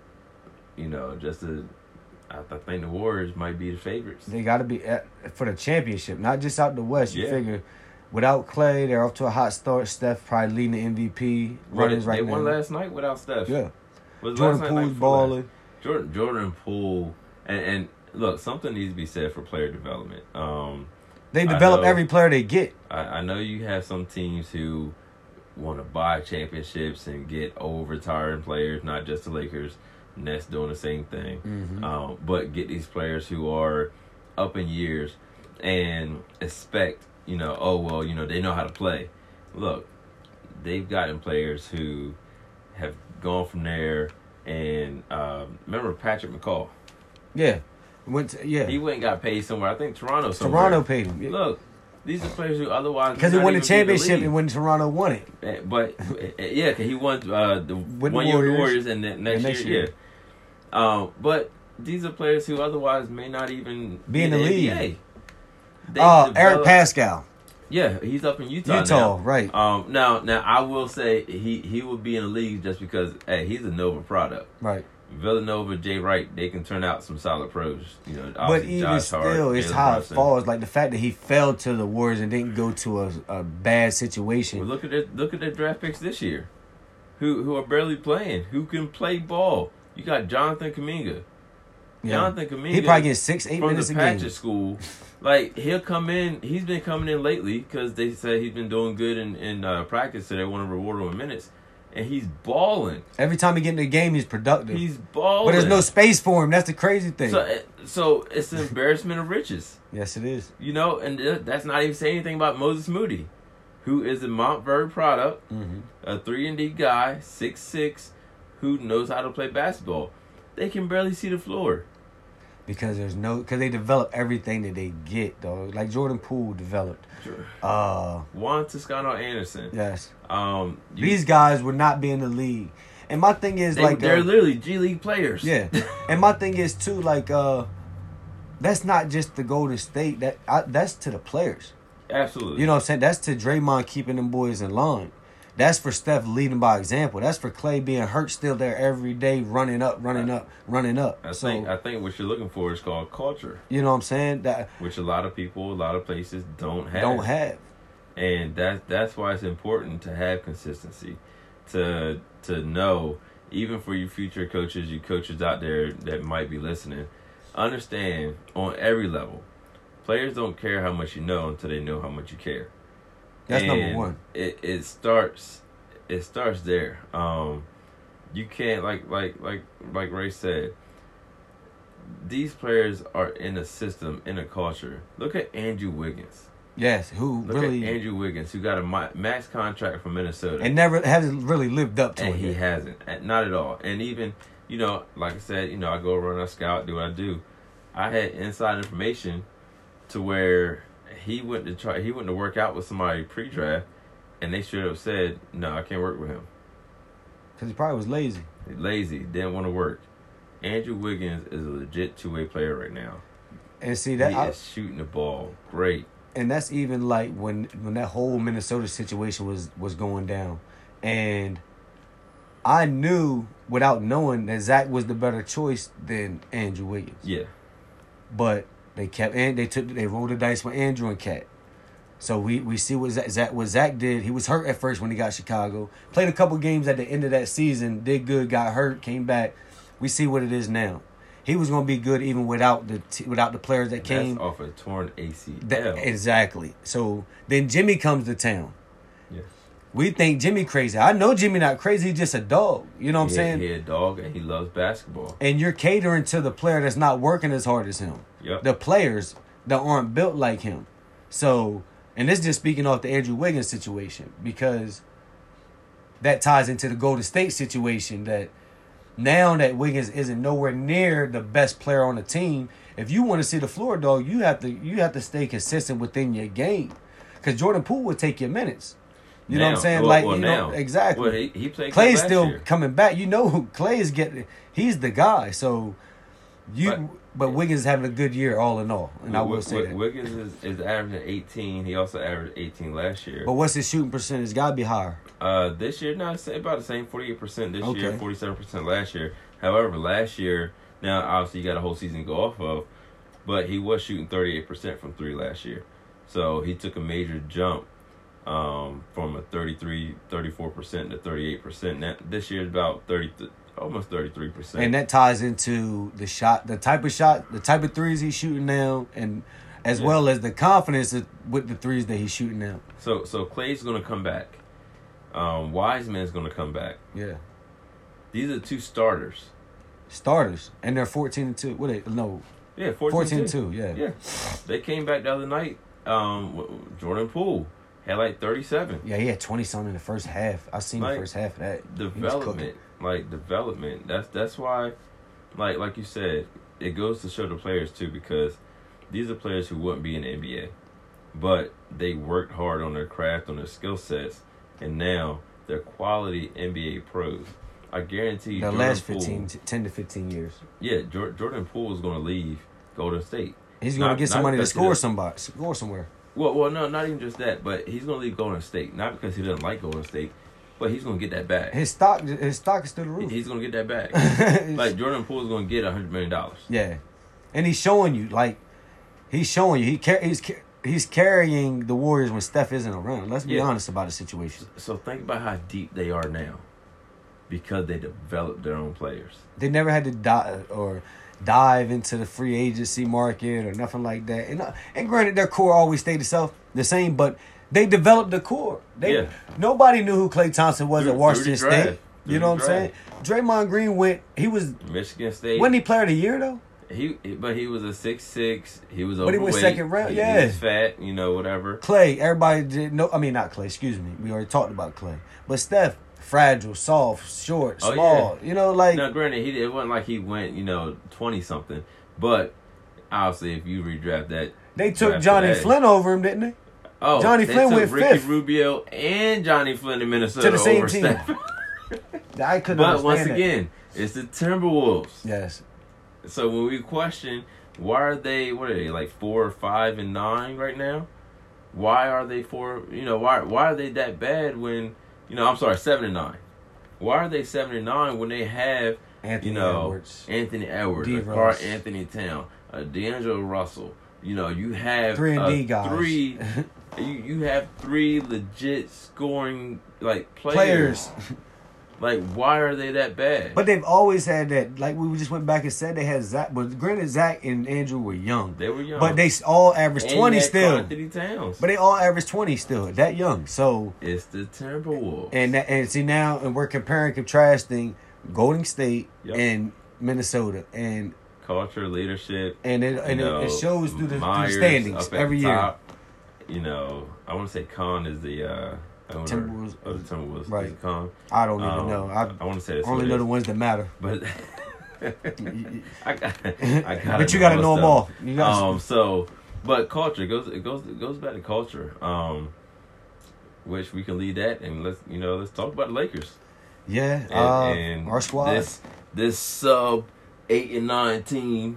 I think the Warriors might be the favorites. They got to be for the championship, not just out the West. You Yeah. figure without Klay, they're off to a hot start. Steph probably leading the MVP runnings right They now. won last night without Steph. Yeah. Was Jordan last night Poole's before last? balling. Jordan Poole, and look, something needs to be said for player development. They I develop know- every player they get. I know you have some teams who want to buy championships and get old retiring players, not just the Lakers. Nets doing the same thing. Mm-hmm. But get these players who are up in years and expect, they know how to play. Look, they've gotten players who have gone from there and remember Patrick McCall? Yeah. He went and got paid somewhere. I think Toronto somewhere. Toronto paid him. Look, these are players who otherwise Because he would won not the even be in championship league. and when Toronto won it. But yeah, because he won the With the 1 year with the Warriors. Warriors and then next next year. year. Yeah. But these are players who otherwise may not even Be in the league. NBA. They Eric develop- Pascal. Yeah, he's up in Utah. Utah, now. right. Now I will say he will be in the league just because he's a Nova product. Right. Villanova, Jay Wright, they can turn out some solid pros. But obviously even Josh Hart, still, it's Jalen how Brunson. it falls. Like the fact that he fell to the Warriors and didn't go to a bad situation. Well, look at their draft picks this year, who are barely playing, who can play ball. You got Jonathan Kuminga. Yeah. Jonathan Kuminga. He probably gets 6-8 from minutes the a game. Patches school. Like he'll come in. He's been coming in lately because they said he's been doing good in practice, so they want to reward him with minutes. And he's balling. Every time he get in the game, he's productive. He's balling. But there's no space for him. That's the crazy thing. So it's an embarrassment of riches. Yes, it is. And that's not even saying anything about Moses Moody, who is a Montverde product, a 3-and-D guy, 6'6", who knows how to play basketball. They can barely see the floor. Because they develop everything that they get, though. Like Jordan Poole developed. Juan Toscano Anderson. Yes. These These guys would not be in the league. And my thing is, they're literally G League players. Yeah. And my thing is, too, that's not just the Golden State. That's to the players. Absolutely. You know what I'm saying? That's to Draymond keeping them boys in line. That's for Steph leading by example. That's for Klay being hurt still there every day, running up. I think what you're looking for is called culture, You know what I'm saying? That which a lot of people, a lot of places don't have. don't have. And that's why it's important to have consistency, to know, even for you future coaches, you coaches out there that might be listening, understand on every level, players don't care how much you know until they know how much you care. That's And number one. It starts there. You can't like Ray said. These players are in a system, in a culture. Look at Andrew Wiggins. Yes, who Look really at Andrew Wiggins, who got a max contract from Minnesota, and never hasn't really lived up to and it. he yet. hasn't, not at all. And even like I said, I go run a scout, do what I do. I had inside information to where he went to work out with somebody pre-draft, and they straight up said, "No, I can't work with him. Because he probably was lazy. He's lazy, didn't want to work." Andrew Wiggins is a legit two-way player right now. And see He that, is shooting the ball great. and that's even like when that whole Minnesota situation was going down, and I knew without knowing that Zach was the better choice than Andrew Wiggins. Yeah, But they rolled the dice with Andrew and Cat. So we see what Zach did. He was hurt at first when he got Chicago. Played a couple games at the end of that season. Did good. Got hurt. Came back. We see what it is now. He was going to be good even without the players that came. that's off a torn ACL. Exactly. So then Jimmy comes to town. Yeah. We think Jimmy crazy. I know Jimmy not crazy. He's just a dog. You know what I'm saying? He a dog, and he loves basketball. And you're catering to the player that's not working as hard as him. Yep. The players that aren't built like him. So, and this is just speaking off the Andrew Wiggins situation, because that ties into the Golden State situation, that now that Wiggins isn't nowhere near the best player on the team, if you want to see the floor, dog, you have to stay consistent within your game. because Jordan Poole would take your minutes. You know what I'm saying? Well, like, well, you now. know, exactly. Well, he played good Clay's last still year. coming back. You know who Clay is getting. He's the guy. So but Wiggins is having a good year all in all, and I will say that. Wiggins is averaging 18. He also averaged 18 last year. But what's his shooting percentage? Got to be higher. This year, no, it's about the same, 48% this year, Okay. 47% last year. However, last year, now obviously you got a whole season to go off of, but he was shooting 38% from three last year. So he took a major jump from a 34% to 38%. Now, this year is about almost 33%. And that ties into the type of threes he's shooting now, and as well as the confidence with the threes that he's shooting now. So Clay's going to come back. Wiseman's going to come back. Yeah. These are two starters. And they're 14-2. What they no? Yeah, 14-2. Yeah. Yeah. They came back the other night. Jordan Poole had like 37. Yeah, he had 20-something in the first half. I seen the first half of that. Development. That's why, like you said, it goes to show the players too, because these are players who wouldn't be in the NBA, but they worked hard on their craft, on their skill sets, and now they're quality NBA pros. I guarantee you, the last 10 to 15 years. Yeah, Jordan Poole is going to leave Golden State. He's going to get somebody to score somewhere. Well, no, not even just that, but he's going to leave Golden State, not because he doesn't like Golden State, but he's going to get that back. His stock is through the roof. He's going to get that back. Like, Jordan Poole is going to get $100 million. Yeah. And he's showing you. He's carrying the Warriors when Steph isn't around. Let's be honest about the situation. So think about how deep they are now, because they developed their own players. They never had to dive into the free agency market or nothing like that. And granted, their core always stayed the same, but they developed the core. Nobody knew who Klay Thompson was at Washington State. You know what I'm saying? Draymond Green he was Michigan State. Wasn't he player of the year though? But he was a 6'6". He was overweight. But he went second round. He was fat, whatever. Clay, everybody didn't know. I mean, not Clay. Excuse me. We already talked about Clay. But Steph, fragile, soft, short, small. Yeah. Now, granted, it wasn't like he went 20-something. But obviously, if you redraft that, they took Johnny Flynn over him, didn't they? Oh, Johnny Flynn went Ricky fifth. Rubio and Johnny Flynn in Minnesota to the same over team. Steph. I couldn't But understand once that. again, it's the Timberwolves. Yes. So when we question why are they, what are they, like 4, 5, and 9 right now? Why are they why are they that bad when 7 and 9? Why are they 7 and 9 when they have Anthony Edwards, Karl Anthony Towns, D'Angelo Russell? You have 3 and D guys. You have 3 legit scoring players. Like, why are they that bad? But they've always had that. Like we just went back and said, they had Zach. But granted, Zach and Andrew were young. They were young. But they all averaged 20 still. Anthony Towns. But they all averaged 20 still. That young. So it's the Timberwolves. And see now, and we're comparing, contrasting Golden State and Minnesota and culture, leadership, and it shows through the standings every year. Top. I want to say Khan is the owner Timberwolves. of the Timberwolves. Right. Is it Khan? I don't even know. I want to say I only know the ones that matter. But But you got to know them all. You got but culture goes back to culture. Which we can lead that, and let's talk about the Lakers. Yeah, and our squad. This sub 8 and 9 team.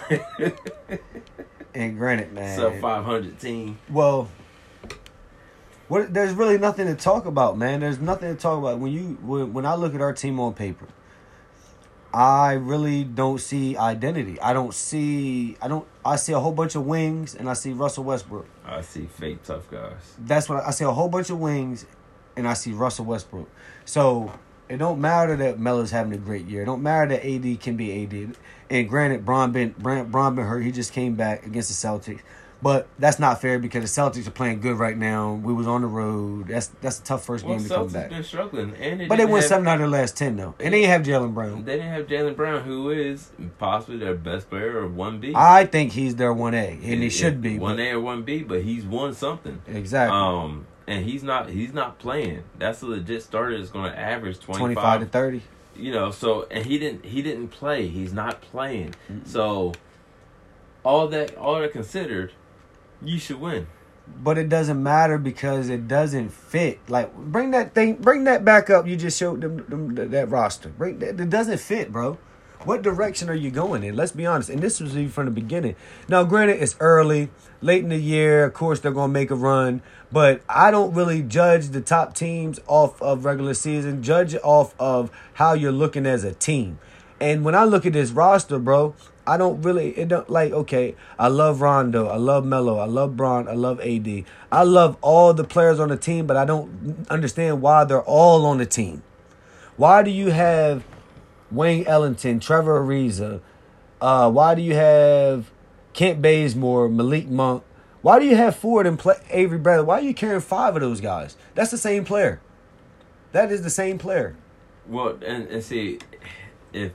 And granted, man, sub 500 team. Well, there's really nothing to talk about, man. There's nothing to talk about when I look at our team on paper. I really don't see identity. I see a whole bunch of wings, and I see Russell Westbrook. I see fake tough guys. That's what I see, a whole bunch of wings, and I see Russell Westbrook. So it don't matter that Melo's having a great year. It don't matter that AD can be AD. And granted, Bron been hurt. He just came back against the Celtics. But that's not fair because the Celtics are playing good right now. We was on the road. That's a tough first game to come back. Celtics been struggling, but they won 7 out of their last 10 though, and they didn't have Jaylen Brown. They didn't have Jaylen Brown, who is possibly their best player or 1B. I think he's their 1A, and he should be 1A or 1B, but he's won something exactly. And he's not playing. That's a legit starter that's going to average 25 to 30. So and he didn't play. He's not playing. Mm-hmm. So all that considered, you should win. But it doesn't matter because it doesn't fit. Like, bring that back up. You just showed them that roster. It doesn't fit, bro. What direction are you going in? Let's be honest. And this was even from the beginning. Now, granted, it's early, late in the year. Of course, they're going to make a run. But I don't really judge the top teams off of regular season. Judge it off of how you're looking as a team. And when I look at this roster, bro, I don't really, okay, I love Rondo, I love Melo, I love Bron, I love AD. I love all the players on the team, but I don't understand why they're all on the team. Why do you have Wayne Ellington, Trevor Ariza? Why do you have Kent Bazemore, Malik Monk? Why do you have Ford and Avery Bradley? Why are you carrying 5 of those guys? That's the same player. That is the same player. Well, and see, if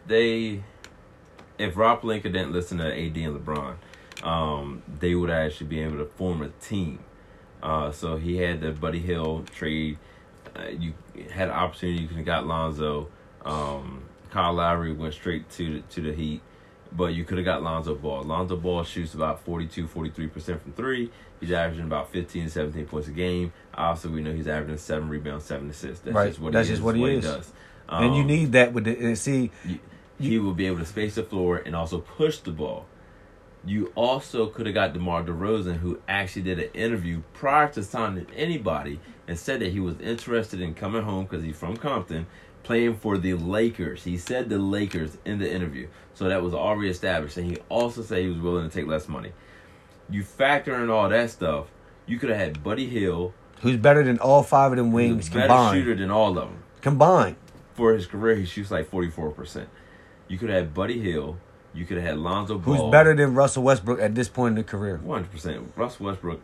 Rob Pelinka didn't listen to AD and LeBron, they would actually be able to form a team. So he had the Buddy Hield trade. You had an opportunity. You could have got Lonzo. Kyle Lowry went straight to the Heat. But you could have got Lonzo Ball. Lonzo Ball shoots about 43% from 3. He's averaging about 15 to 17 points a game. Also, we know he's averaging 7 rebounds, 7 assists. That's just what he does. And you need that with the he will be able to space the floor and also push the ball. You also could have got DeMar DeRozan, who actually did an interview prior to signing anybody and said that he was interested in coming home because he's from Compton, playing for the Lakers. He said the Lakers in the interview. So that was already established. And he also said he was willing to take less money. You factor in all that stuff, you could have had Buddy Hield, who's better than all 5 of them wings combined. Better shooter than all of them. Combined. For his career, he shoots like 44%. You could have had Buddy Hield. You could have had Lonzo Ball. Who's better than Russell Westbrook at this point in the career? 100%. Russell Westbrook.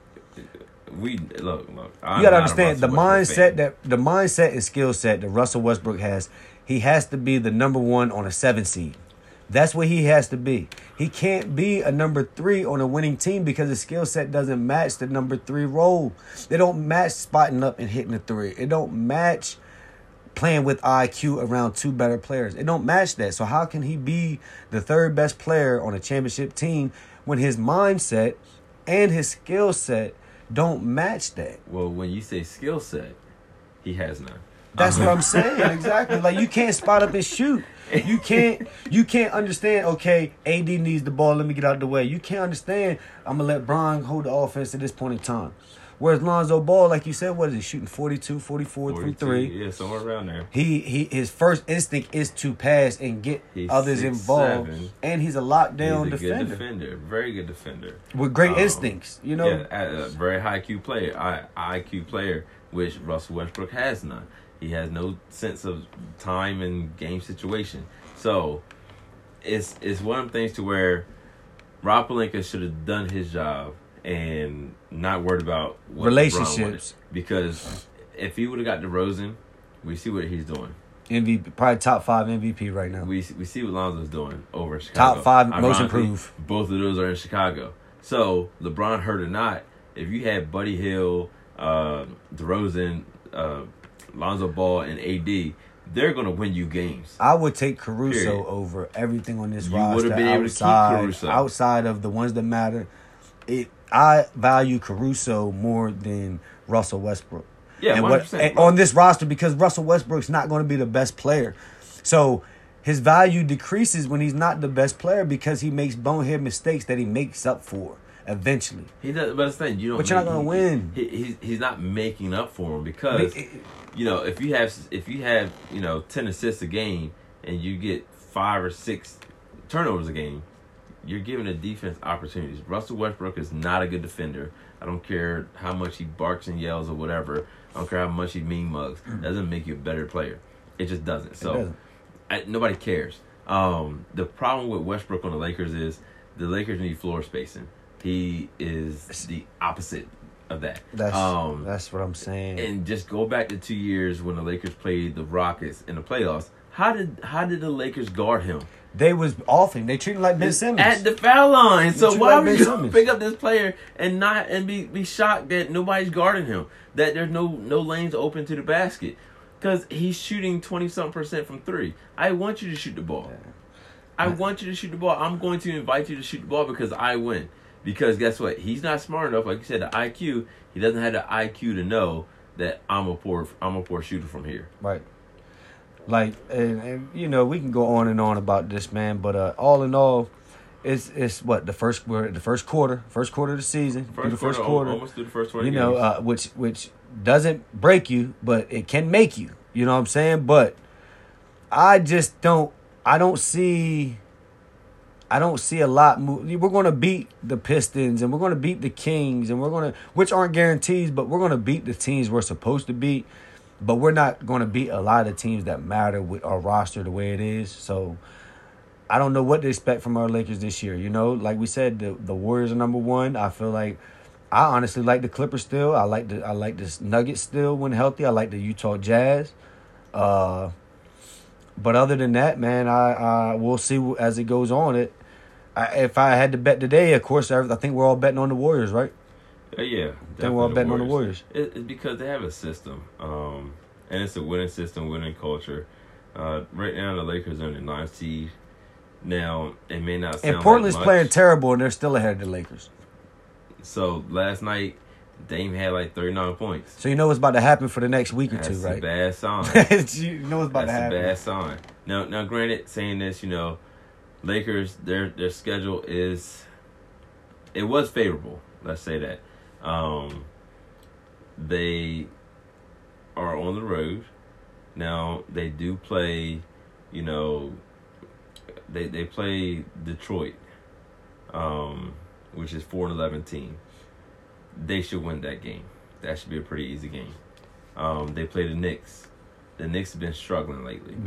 Look. You gotta understand the mindset and skill set that Russell Westbrook has. He has to be the number 1 on a 7 seed. That's what he has to be. He can't be a number 3 on a winning team because his skill set doesn't match the number 3 role. They don't match spotting up and hitting the 3. It don't match playing with IQ around 2 better players. It don't match that. So how can he be the 3rd best player on a championship team when his mindset and his skill set don't match that? Well, when you say skill set, he has none. That's what I'm saying. Exactly. Like, you can't spot up and shoot. You can't understand, okay, AD needs the ball, let me get out of the way. You can't understand, I'm going to let Bron hold the offense at this point in time. Whereas Lonzo Ball, like you said, what is he shooting? 42, 44 from 3. Yeah, somewhere around there. His first instinct is to pass and get others involved. 6'7". And he's a lockdown defender. Good defender. Very good defender. With great instincts, you know? Yeah, a very high IQ player, which Russell Westbrook has none. He has no sense of time and game situation. So it's one of the things to where Rob Pelinka should have done his job and not worried about what relationships. Because if he would have got DeRozan, we see what he's doing. MVP, probably top 5 MVP right now. We see what Lonzo's doing over in Chicago. Top 5 most improved. Both of those are in Chicago. So LeBron, hurt or not, if you had Buddy Hield, DeRozan, Lonzo Ball, and AD, they're going to win you games. I would take Caruso over everything on this roster. You would have been able to keep Caruso. Outside of the ones that matter, I value Caruso more than Russell Westbrook. Yeah, 100%. And on this roster, because Russell Westbrook's not going to be the best player. So his value decreases when he's not the best player because he makes bonehead mistakes that he makes up for eventually. He does, but it's the thing, but you're not going to win. He's not making up for him because if you have 10 assists a game and you get 5 or 6 turnovers a game, you're giving the defense opportunities. Russell Westbrook is not a good defender. I don't care how much he barks and yells or whatever. I don't care how much he mean mugs. That doesn't make you a better player. It just doesn't. So nobody cares. The problem with Westbrook on the Lakers is the Lakers need floor spacing. He is the opposite of that. That's what I'm saying. And just go back to 2 years when the Lakers played the Rockets in the playoffs. How did the Lakers guard him? They was off him. They treat him like Ben Simmons at the foul line. So why would you pick up this player and be shocked that nobody's guarding him? That there's no lanes open to the basket because he's shooting 20-something% from 3. I want you to shoot the ball. I want you to shoot the ball. I'm going to invite you to shoot the ball because I win. Because guess what? He's not smart enough. Like you said, the IQ. He doesn't have the IQ to know that I'm a poor shooter from here. Right. Like, and you know, we can go on and on about this, man. But all in all, it's what the first quarter of the season. First quarter, almost through the first 20 You games. know, which doesn't break you, but it can make you. You know what I'm saying? But I just don't. I don't see a lot move. We're going to beat the Pistons and we're going to beat the Kings and which aren't guarantees, but we're going to beat the teams we're supposed to beat. But we're not going to beat a lot of teams that matter with our roster the way it is. So I don't know what to expect from our Lakers this year. You know, like we said, the Warriors are number one. I feel like I honestly like the Clippers still. I like the Nuggets still when healthy. I like the Utah Jazz. But other than that, man, I we'll see as it goes on. If I had to bet today, of course, I think we're all betting on the Warriors, right? Yeah, I think we're all betting on the Warriors. It's because they have a system, and it's a winning system, winning culture. Right now, the Lakers are in the 9th seed. Now, it may not sound and Portland's like much. playing terrible, and they're still ahead of the Lakers. So last night, Dame had like 39 points. So you know what's about to happen for the next week or two, right? That's a bad sign. You know what's about to happen. That's a bad sign. Now, granted, saying this, you know, Lakers, their schedule was favorable. Let's say that. They are on the road. Now, they do play, you know, they play Detroit, which is 4-11 team. They should win that game. That should be a pretty easy game. They play the Knicks. The Knicks have been struggling lately.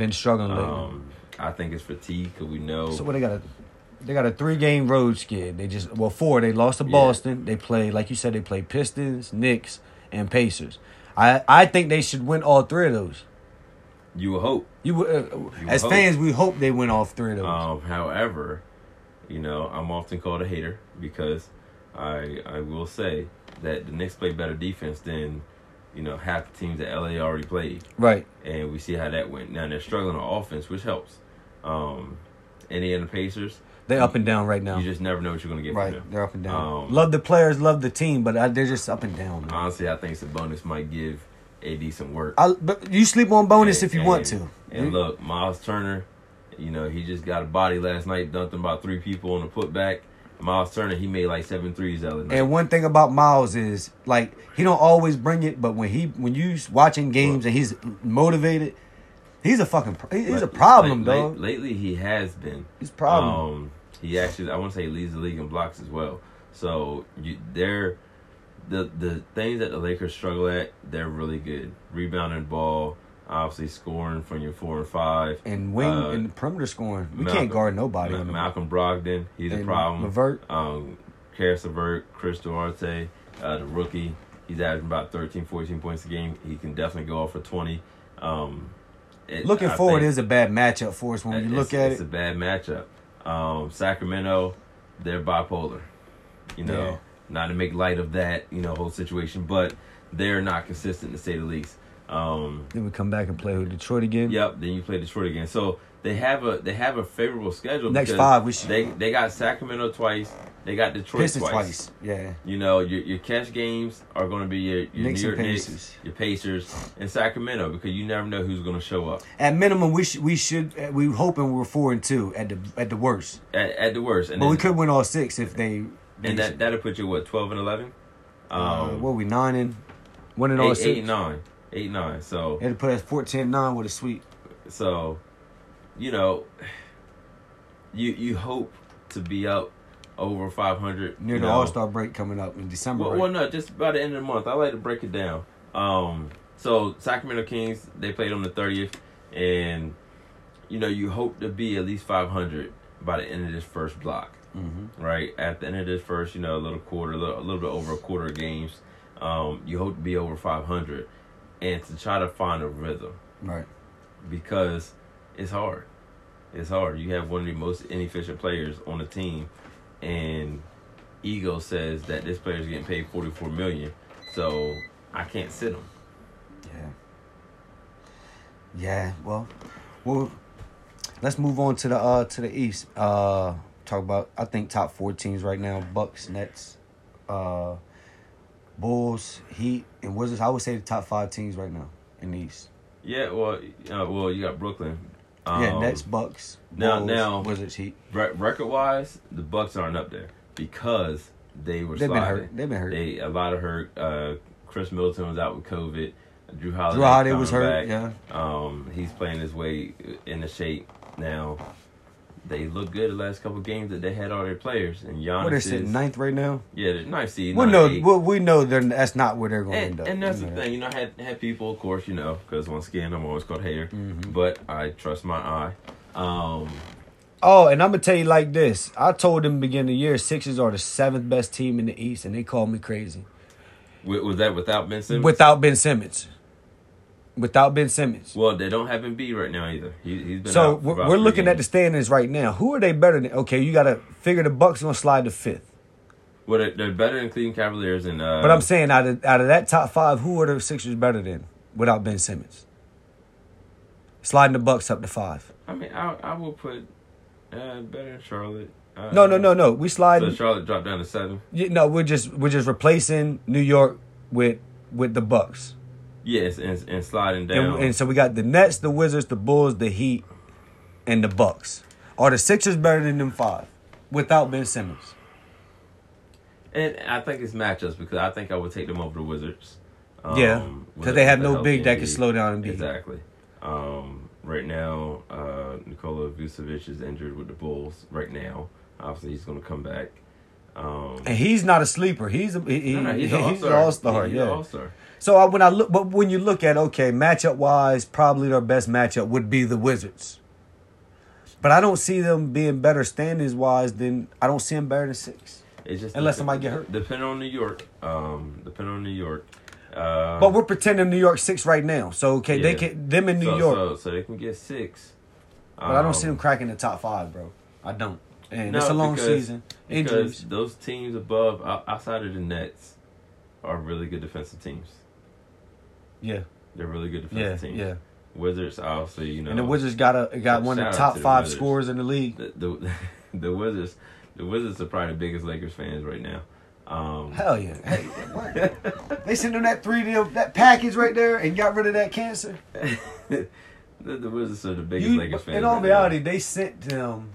I think it's fatigue because we know. So what they got a 3-game road skid. They 4. They lost to Boston. They play, like you said, they play Pistons, Knicks, and Pacers. I think they should win all 3 of those. You would hope. As fans, we hope they win all 3 of those. However, you know, I'm often called a hater because I will say that the Knicks play better defense than, you know, half the teams that LA already played. Right. And we see how that went. Now they're struggling on offense, which helps. Indiana Pacers. They're up and down right now. You just never know what you're going to get from them. They're up and down. Love the players, love the team, but they're just up and down, man. Honestly, I think Sabonis might give AD some work. But you sleep on bonus if you want to. And look, Miles Turner, you know, he just got a body last night, dunked about 3 people on the putback. Miles Turner, he made like 7 threes the other night. And one thing about Miles is, like, he don't always bring it, but when you watching games and he's motivated, he's a problem, dog. Lately, he has been. He's a problem. He actually, I want to say, he leads the league in blocks as well. So the things that the Lakers struggle at, they're really good. Rebounding ball, obviously scoring from your 4 and 5, and wing and perimeter scoring. We can't guard nobody. Malcolm Brogdon, he's a problem. Levert, Karis LeVert, Chris Duarte, the rookie, he's averaging about 13, 14 points a game. He can definitely go off for 20. Looking forward is a bad matchup for us when you look at it. It's a bad matchup. Sacramento, they're bipolar. You know, not to make light of that, you know, whole situation, but they're not consistent to say the least. Then we come back and play with Detroit again. Yep. Then you play Detroit again. So they have a favorable schedule. Next 5, they got Sacramento twice. They got Detroit Pistons twice. Yeah. You know, your catch games are going to be your New York Knicks, your Pacers, and Sacramento, because you never know who's going to show up. At minimum, we're hoping we're 4-2 at the worst. At the worst, but we could win all 6 if they. And that'll put you 12 and 11. What are we 9 and winning all 6? 8-9. So it'll put us 14-9 with a sweep. So, you know, you hope to be up over 500 near the All-Star break coming up in December. Well, no, just by the end of the month. I like to break it down. So Sacramento Kings, they played on the 30th, and you know, you hope to be at least 500 by the end of this first block. Mm-hmm. Right at the end of this first, you know, a little bit over a quarter of games. You hope to be over 500, and to try to find a rhythm. Right. Because it's hard. It's hard. You have one of the most inefficient players on the team, and ego says that this player's getting paid $44 million, so I can't sit him. Yeah. Well, let's move on to the East. talk about, I think, top 4 teams right now: Bucks, Nets, Bulls, Heat, and Wizards. I would say the top 5 teams right now in the East. Yeah, well, you got Brooklyn. Nets, Bucks, Bulls, now Wizards, Heat. Record-wise, the Bucks aren't up there because they've been hurt. They've been hurt. A lot of hurt. Chris Middleton was out with COVID. Drew Holiday was hurt. Back. Yeah. He's playing his way into shape now. They look good the last couple of games that they had all their players. And Giannis What, they're sitting 9th right now? Yeah, they're 9th seed. We know that's not where they're going to end up. And that's the thing. I had people, of course, because once again, I'm always called hater. Mm-hmm. But I trust my eye. And I'm going to tell you like this. I told them beginning of the year, Sixers are the 7th best team in the East, and they called me crazy. Was that without Ben Simmons? Without Ben Simmons. Well, they don't have Embiid right now either. He's been so out we're looking at the standings right now. Who are they better than? Okay, you got to figure the Bucks going to slide to 5th. Well, they're better than Cleveland Cavaliers. But I'm saying out of that top 5, who are the Sixers better than without Ben Simmons? Sliding the Bucks up to 5. I mean, I will put better than Charlotte. No. We slide. So Charlotte dropped down to 7. No, we're just replacing New York with the Bucks. Yes, and sliding down. And so we got the Nets, the Wizards, the Bulls, the Heat, and the Bucks. Are the Sixers better than them 5 without Ben Simmons? And I think it's matchups because I think I would take them over the Wizards. Because they have no big that can slow down and beat. Exactly. Right now, Nikola Vucevic is injured with the Bulls right now. Obviously, he's going to come back. And he's not a sleeper. He's an all-star. He's an all-star. So when you look at, matchup wise, probably their best matchup would be the Wizards. But I don't see them being better standings wise I don't see them better than 6. It's just unless somebody get hurt. Depending on New York. But we're pretending New York 6 right now. So they can them in New York. So they can get 6. But I don't see them cracking the top 5, bro. I don't. And it's a long season. Injuries. Because those teams above, outside of the Nets, are really good defensive teams. Yeah. They're really good defensive teams. Yeah. Wizards, obviously, And the Wizards got one of the top 5 scorers in the league. The Wizards are probably the biggest Lakers fans right now. Hell yeah. Hey, what? They sent them that package right there and got rid of that cancer. The Wizards are the biggest Lakers fans. In all reality, they sent them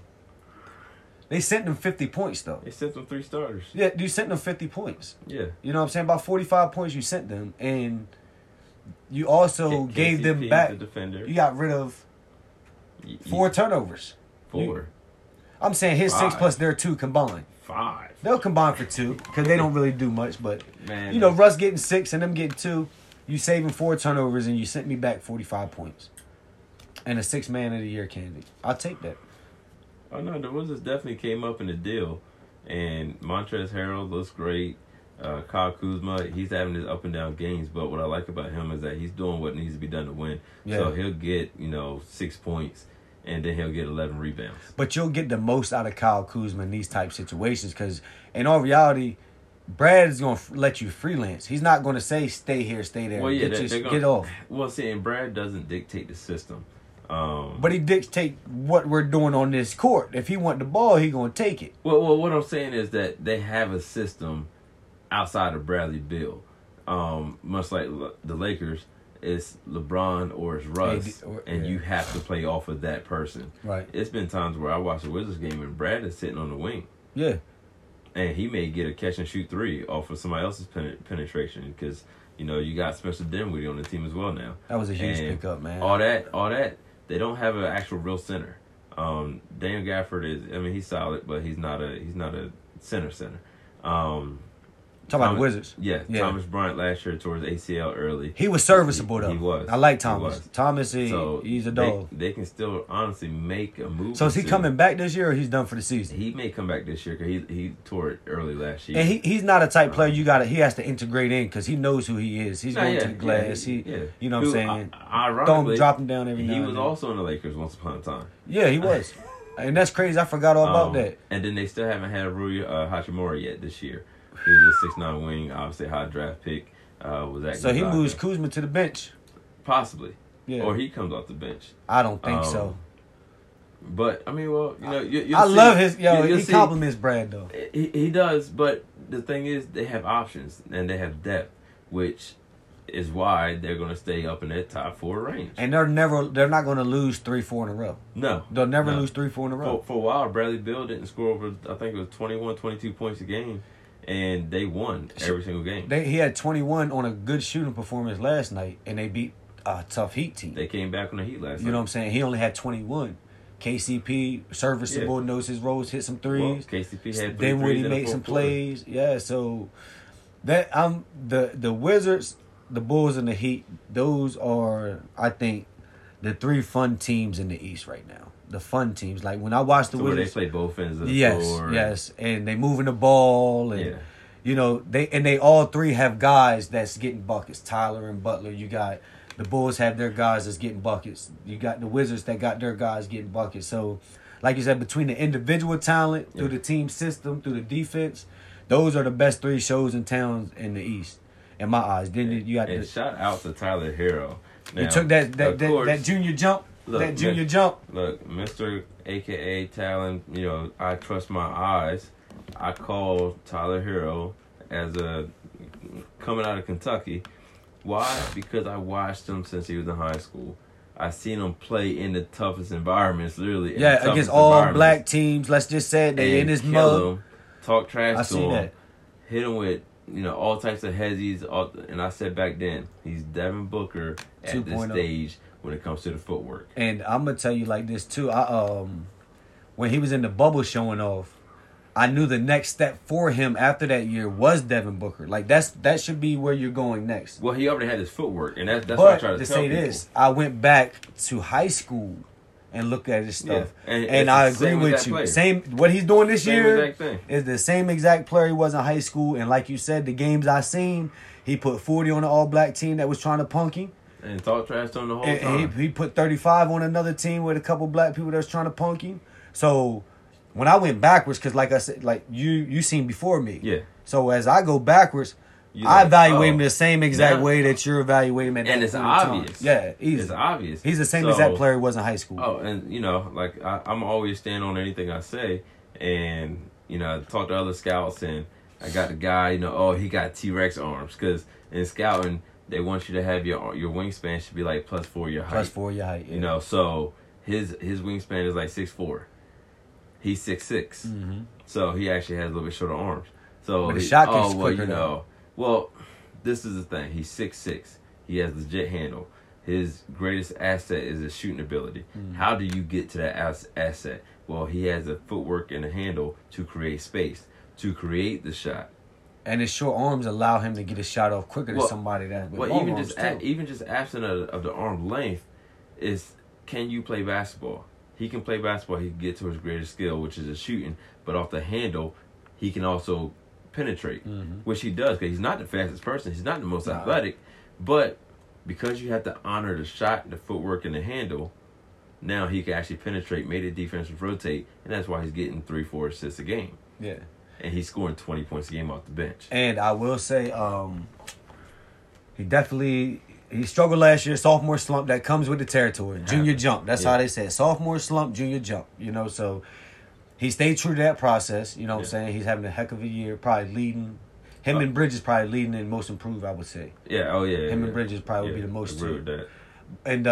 50 points, though. They sent them 3 starters. Yeah, you sent them 50 points. Yeah. You know what I'm saying? About 45 points you sent them. And you also gave them back. The defender. You got rid of 4 turnovers. 4. I'm saying his 5. 6 plus their 2 combined. 5. They'll combine for 2 because they don't really do much. But, man, Russ getting 6 and them getting 2. You saving 4 turnovers and you sent me back 45 points. And a 6th man of the year candidate. I'll take that. Oh, no, the Wizards definitely came up in the deal. And Montrezl Harrell looks great. Kyle Kuzma, he's having his up and down games. But what I like about him is that he's doing what needs to be done to win. Yeah. So he'll get, 6 points. And then he'll get 11 rebounds. But you'll get the most out of Kyle Kuzma in these type situations because, in all reality, Brad is going to let you freelance. He's not going to say, stay here, stay there. Well, yeah, get off. Well, see, and Brad doesn't dictate the system. But he dictates what we're doing on this court. If he want the ball, he going to take it. Well, what I'm saying is that they have a system outside of Bradley Beal. Much like the Lakers. It's LeBron or it's Russ, and you have to play off of that person. Right. It's been times where I watched a Wizards game and Brad is sitting on the wing. Yeah. And he may get a catch and shoot 3 off of somebody else's penetration because you got Spencer Dinwiddie on the team as well now. That was a huge pickup, man. All that. They don't have an actual real center. Daniel Gafford he's solid, but he's not a center. Talk about the Wizards. Yeah, Thomas Bryant last year towards ACL early. He was serviceable, though. He was. I like Thomas. He's a dog. They can still honestly make a move. So is he coming back this year or he's done for the season? He may come back this year because he tore it early last year. And he's not a type player he has to integrate in because he knows who he is. He's going to the glass. You know what I'm saying? Ironically, drop him down every now and then. He was also in the Lakers once upon a time. Yeah, he was. And that's crazy. I forgot all about that. And then they still haven't had Rui Hachimura yet this year. He was a 6'9" wing, obviously high draft pick. So he moves Kuzma to the bench? Possibly. Yeah. Or he comes off the bench. I don't think so. But I mean, well, you know, you'll I see, love his you'll he see. compliments Brad though. He does, but the thing is, they have options and they have depth, which is why they're going to stay up in that top 4 range. And they're not going to lose 3-4 in a row. No, They'll never lose 3-4 in a row. For a while, Bradley Beal didn't score over, I think it was 21, 22 points a game, and they won every single game. He had 21 on a good shooting performance last night, and they beat a tough Heat team. They came back on the Heat last night. You know what I'm saying? He only had 21. KCP, serviceable, knows his roles, hit some threes. Well, KCP had 3 then when threes he in the made some fourth quarter. plays, yeah. So that the Wizards, the Bulls, and the Heat. Those are, I think, the 3 fun teams in the East right now. The fun teams, like when I watch the Wizards, where they play both ends of the floor. Yes, and they moving the ball, and Yeah. you know they all 3 have guys that's getting buckets. Tyler and Butler. You got the Bulls have their guys that's getting buckets. You got the Wizards that got their guys getting buckets. So, like you said, between the individual talent, through the team system, through the defense, those are the best 3 shows in town in the East, in my eyes. Then you got And shout out to Tyler Hero. Now, you took that junior jump. Look, that junior jump. Look, Mr. AKA Talon, you know, I trust my eyes. I call Tyler Hero as a coming out of Kentucky. Why? Because I watched him since he was in high school. I seen him play in the toughest environments, literally. Against all black teams. Let's just say it, they in his mud. Him, talk trash to him. That. Hit him with, you know, all types of hezzies. And I said back then, he's Devin Booker at 2.0. this stage when it comes to the footwork. And I'm gonna tell you like this too. When he was in the bubble showing off, I knew the next step for him after that year was Devin Booker. Like that should be where you're going next. Well, he already had his footwork, and that's but what I try to tell say people. this, I went back to high school and looked at his stuff, Yeah. and I agree with you. Player. Same what he's doing this year exact thing. is the same exact player he was in high school. And like you said, the games I seen, he put 40 on the all black team that was trying to punk him. And talk trash to him the whole And time. he put 35 on another team with a couple black people that was trying to punk him. So when I went backwards, because like I said, like you seen before me. Yeah. So as I go backwards, You I like, evaluate him oh, the same exact now- way that you're evaluating him at And that it's point in time. obvious. Yeah, easy. It's obvious. He's the same So- exact player he was in high school. Oh, and you know, like I'm always stand on anything I say, and you know, I talk to other scouts, and I got the guy, you know, he got T-Rex arms, because in scouting they want you to have your wingspan should be like +4 your height. +4 your height. Yeah. You know, so his wingspan is like 6'4". He's 6'6". Mm-hmm. So he actually has a little bit shorter arms. So But the shot kicks quicker you though. know. Well, this is the thing. He's 6'6". He has legit handle. His greatest asset is his shooting ability. Mm-hmm. How do you get to that asset? Well, he has the footwork and the handle to create space, to create the shot. And his short arms allow him to get his shot off quicker than somebody that with long even arms just too. even just absent of the arm length is, can you play basketball? He can play basketball. He can get to his greatest skill, which is his shooting. But off the handle, he can also penetrate, which he does, because he's not the fastest person. He's not the most athletic. But because you have to honor the shot, the footwork, and the handle, now he can actually penetrate, make the defense rotate, and that's why he's getting 3-4 assists a game. Yeah. And he's scoring 20 points a game off the bench. And I will say, he struggled last year, sophomore slump that comes with the territory. Junior jump. That's how they say it. Sophomore slump, junior jump. You know, so he stayed true to that process. You know what I'm saying? He's having a heck of a year, probably leading. Him and Bridges probably leading in most improved, I would say. Yeah, oh yeah. Him and Bridges probably would be the most agree with that. And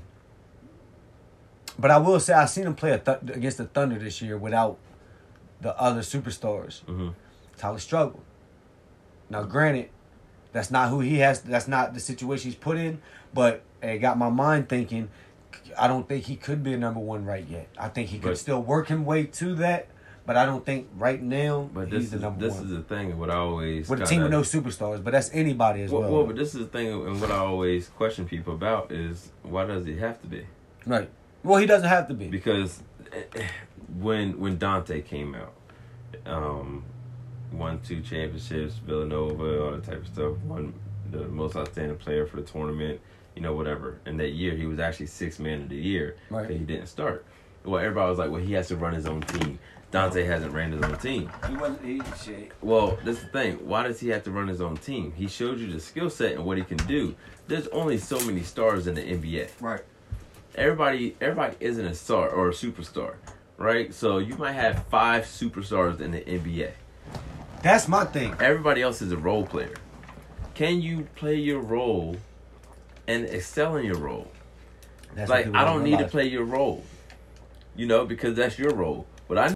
but I will say I seen him play against the Thunder this year without the other superstars. Mm-hmm. Tyler struggled. Now, granted, that's not who he has. That's not the situation he's put in. But it got my mind thinking. I don't think he could be a number one right yet. I think he could still work his way to that. But I don't think right now he's the number one. This is the thing. What I always with a team with no superstars, but that's anybody as well. Well, but this is the thing, and what I always question people about is, why does he have to be? Right. Well, he doesn't have to be, because when Dante came out, won 2 championships, Villanova, all that type of stuff, won the most outstanding player for the tournament, you know, whatever. And that year, he was actually 6th man of the year. Right. But he didn't start. Well, everybody was like, well, he has to run his own team. Dante hasn't ran his own team. He wasn't shit. Well, that's the thing. Why does he have to run his own team? He showed you the skill set and what he can do. There's only so many stars in the NBA. Right. everybody isn't a star or a superstar, right? So you might have 5 superstars in the NBA. That's my thing. Everybody else is a role player. Can you play your role and excel in your role? That's like, I don't need to play your role, because that's your role. But I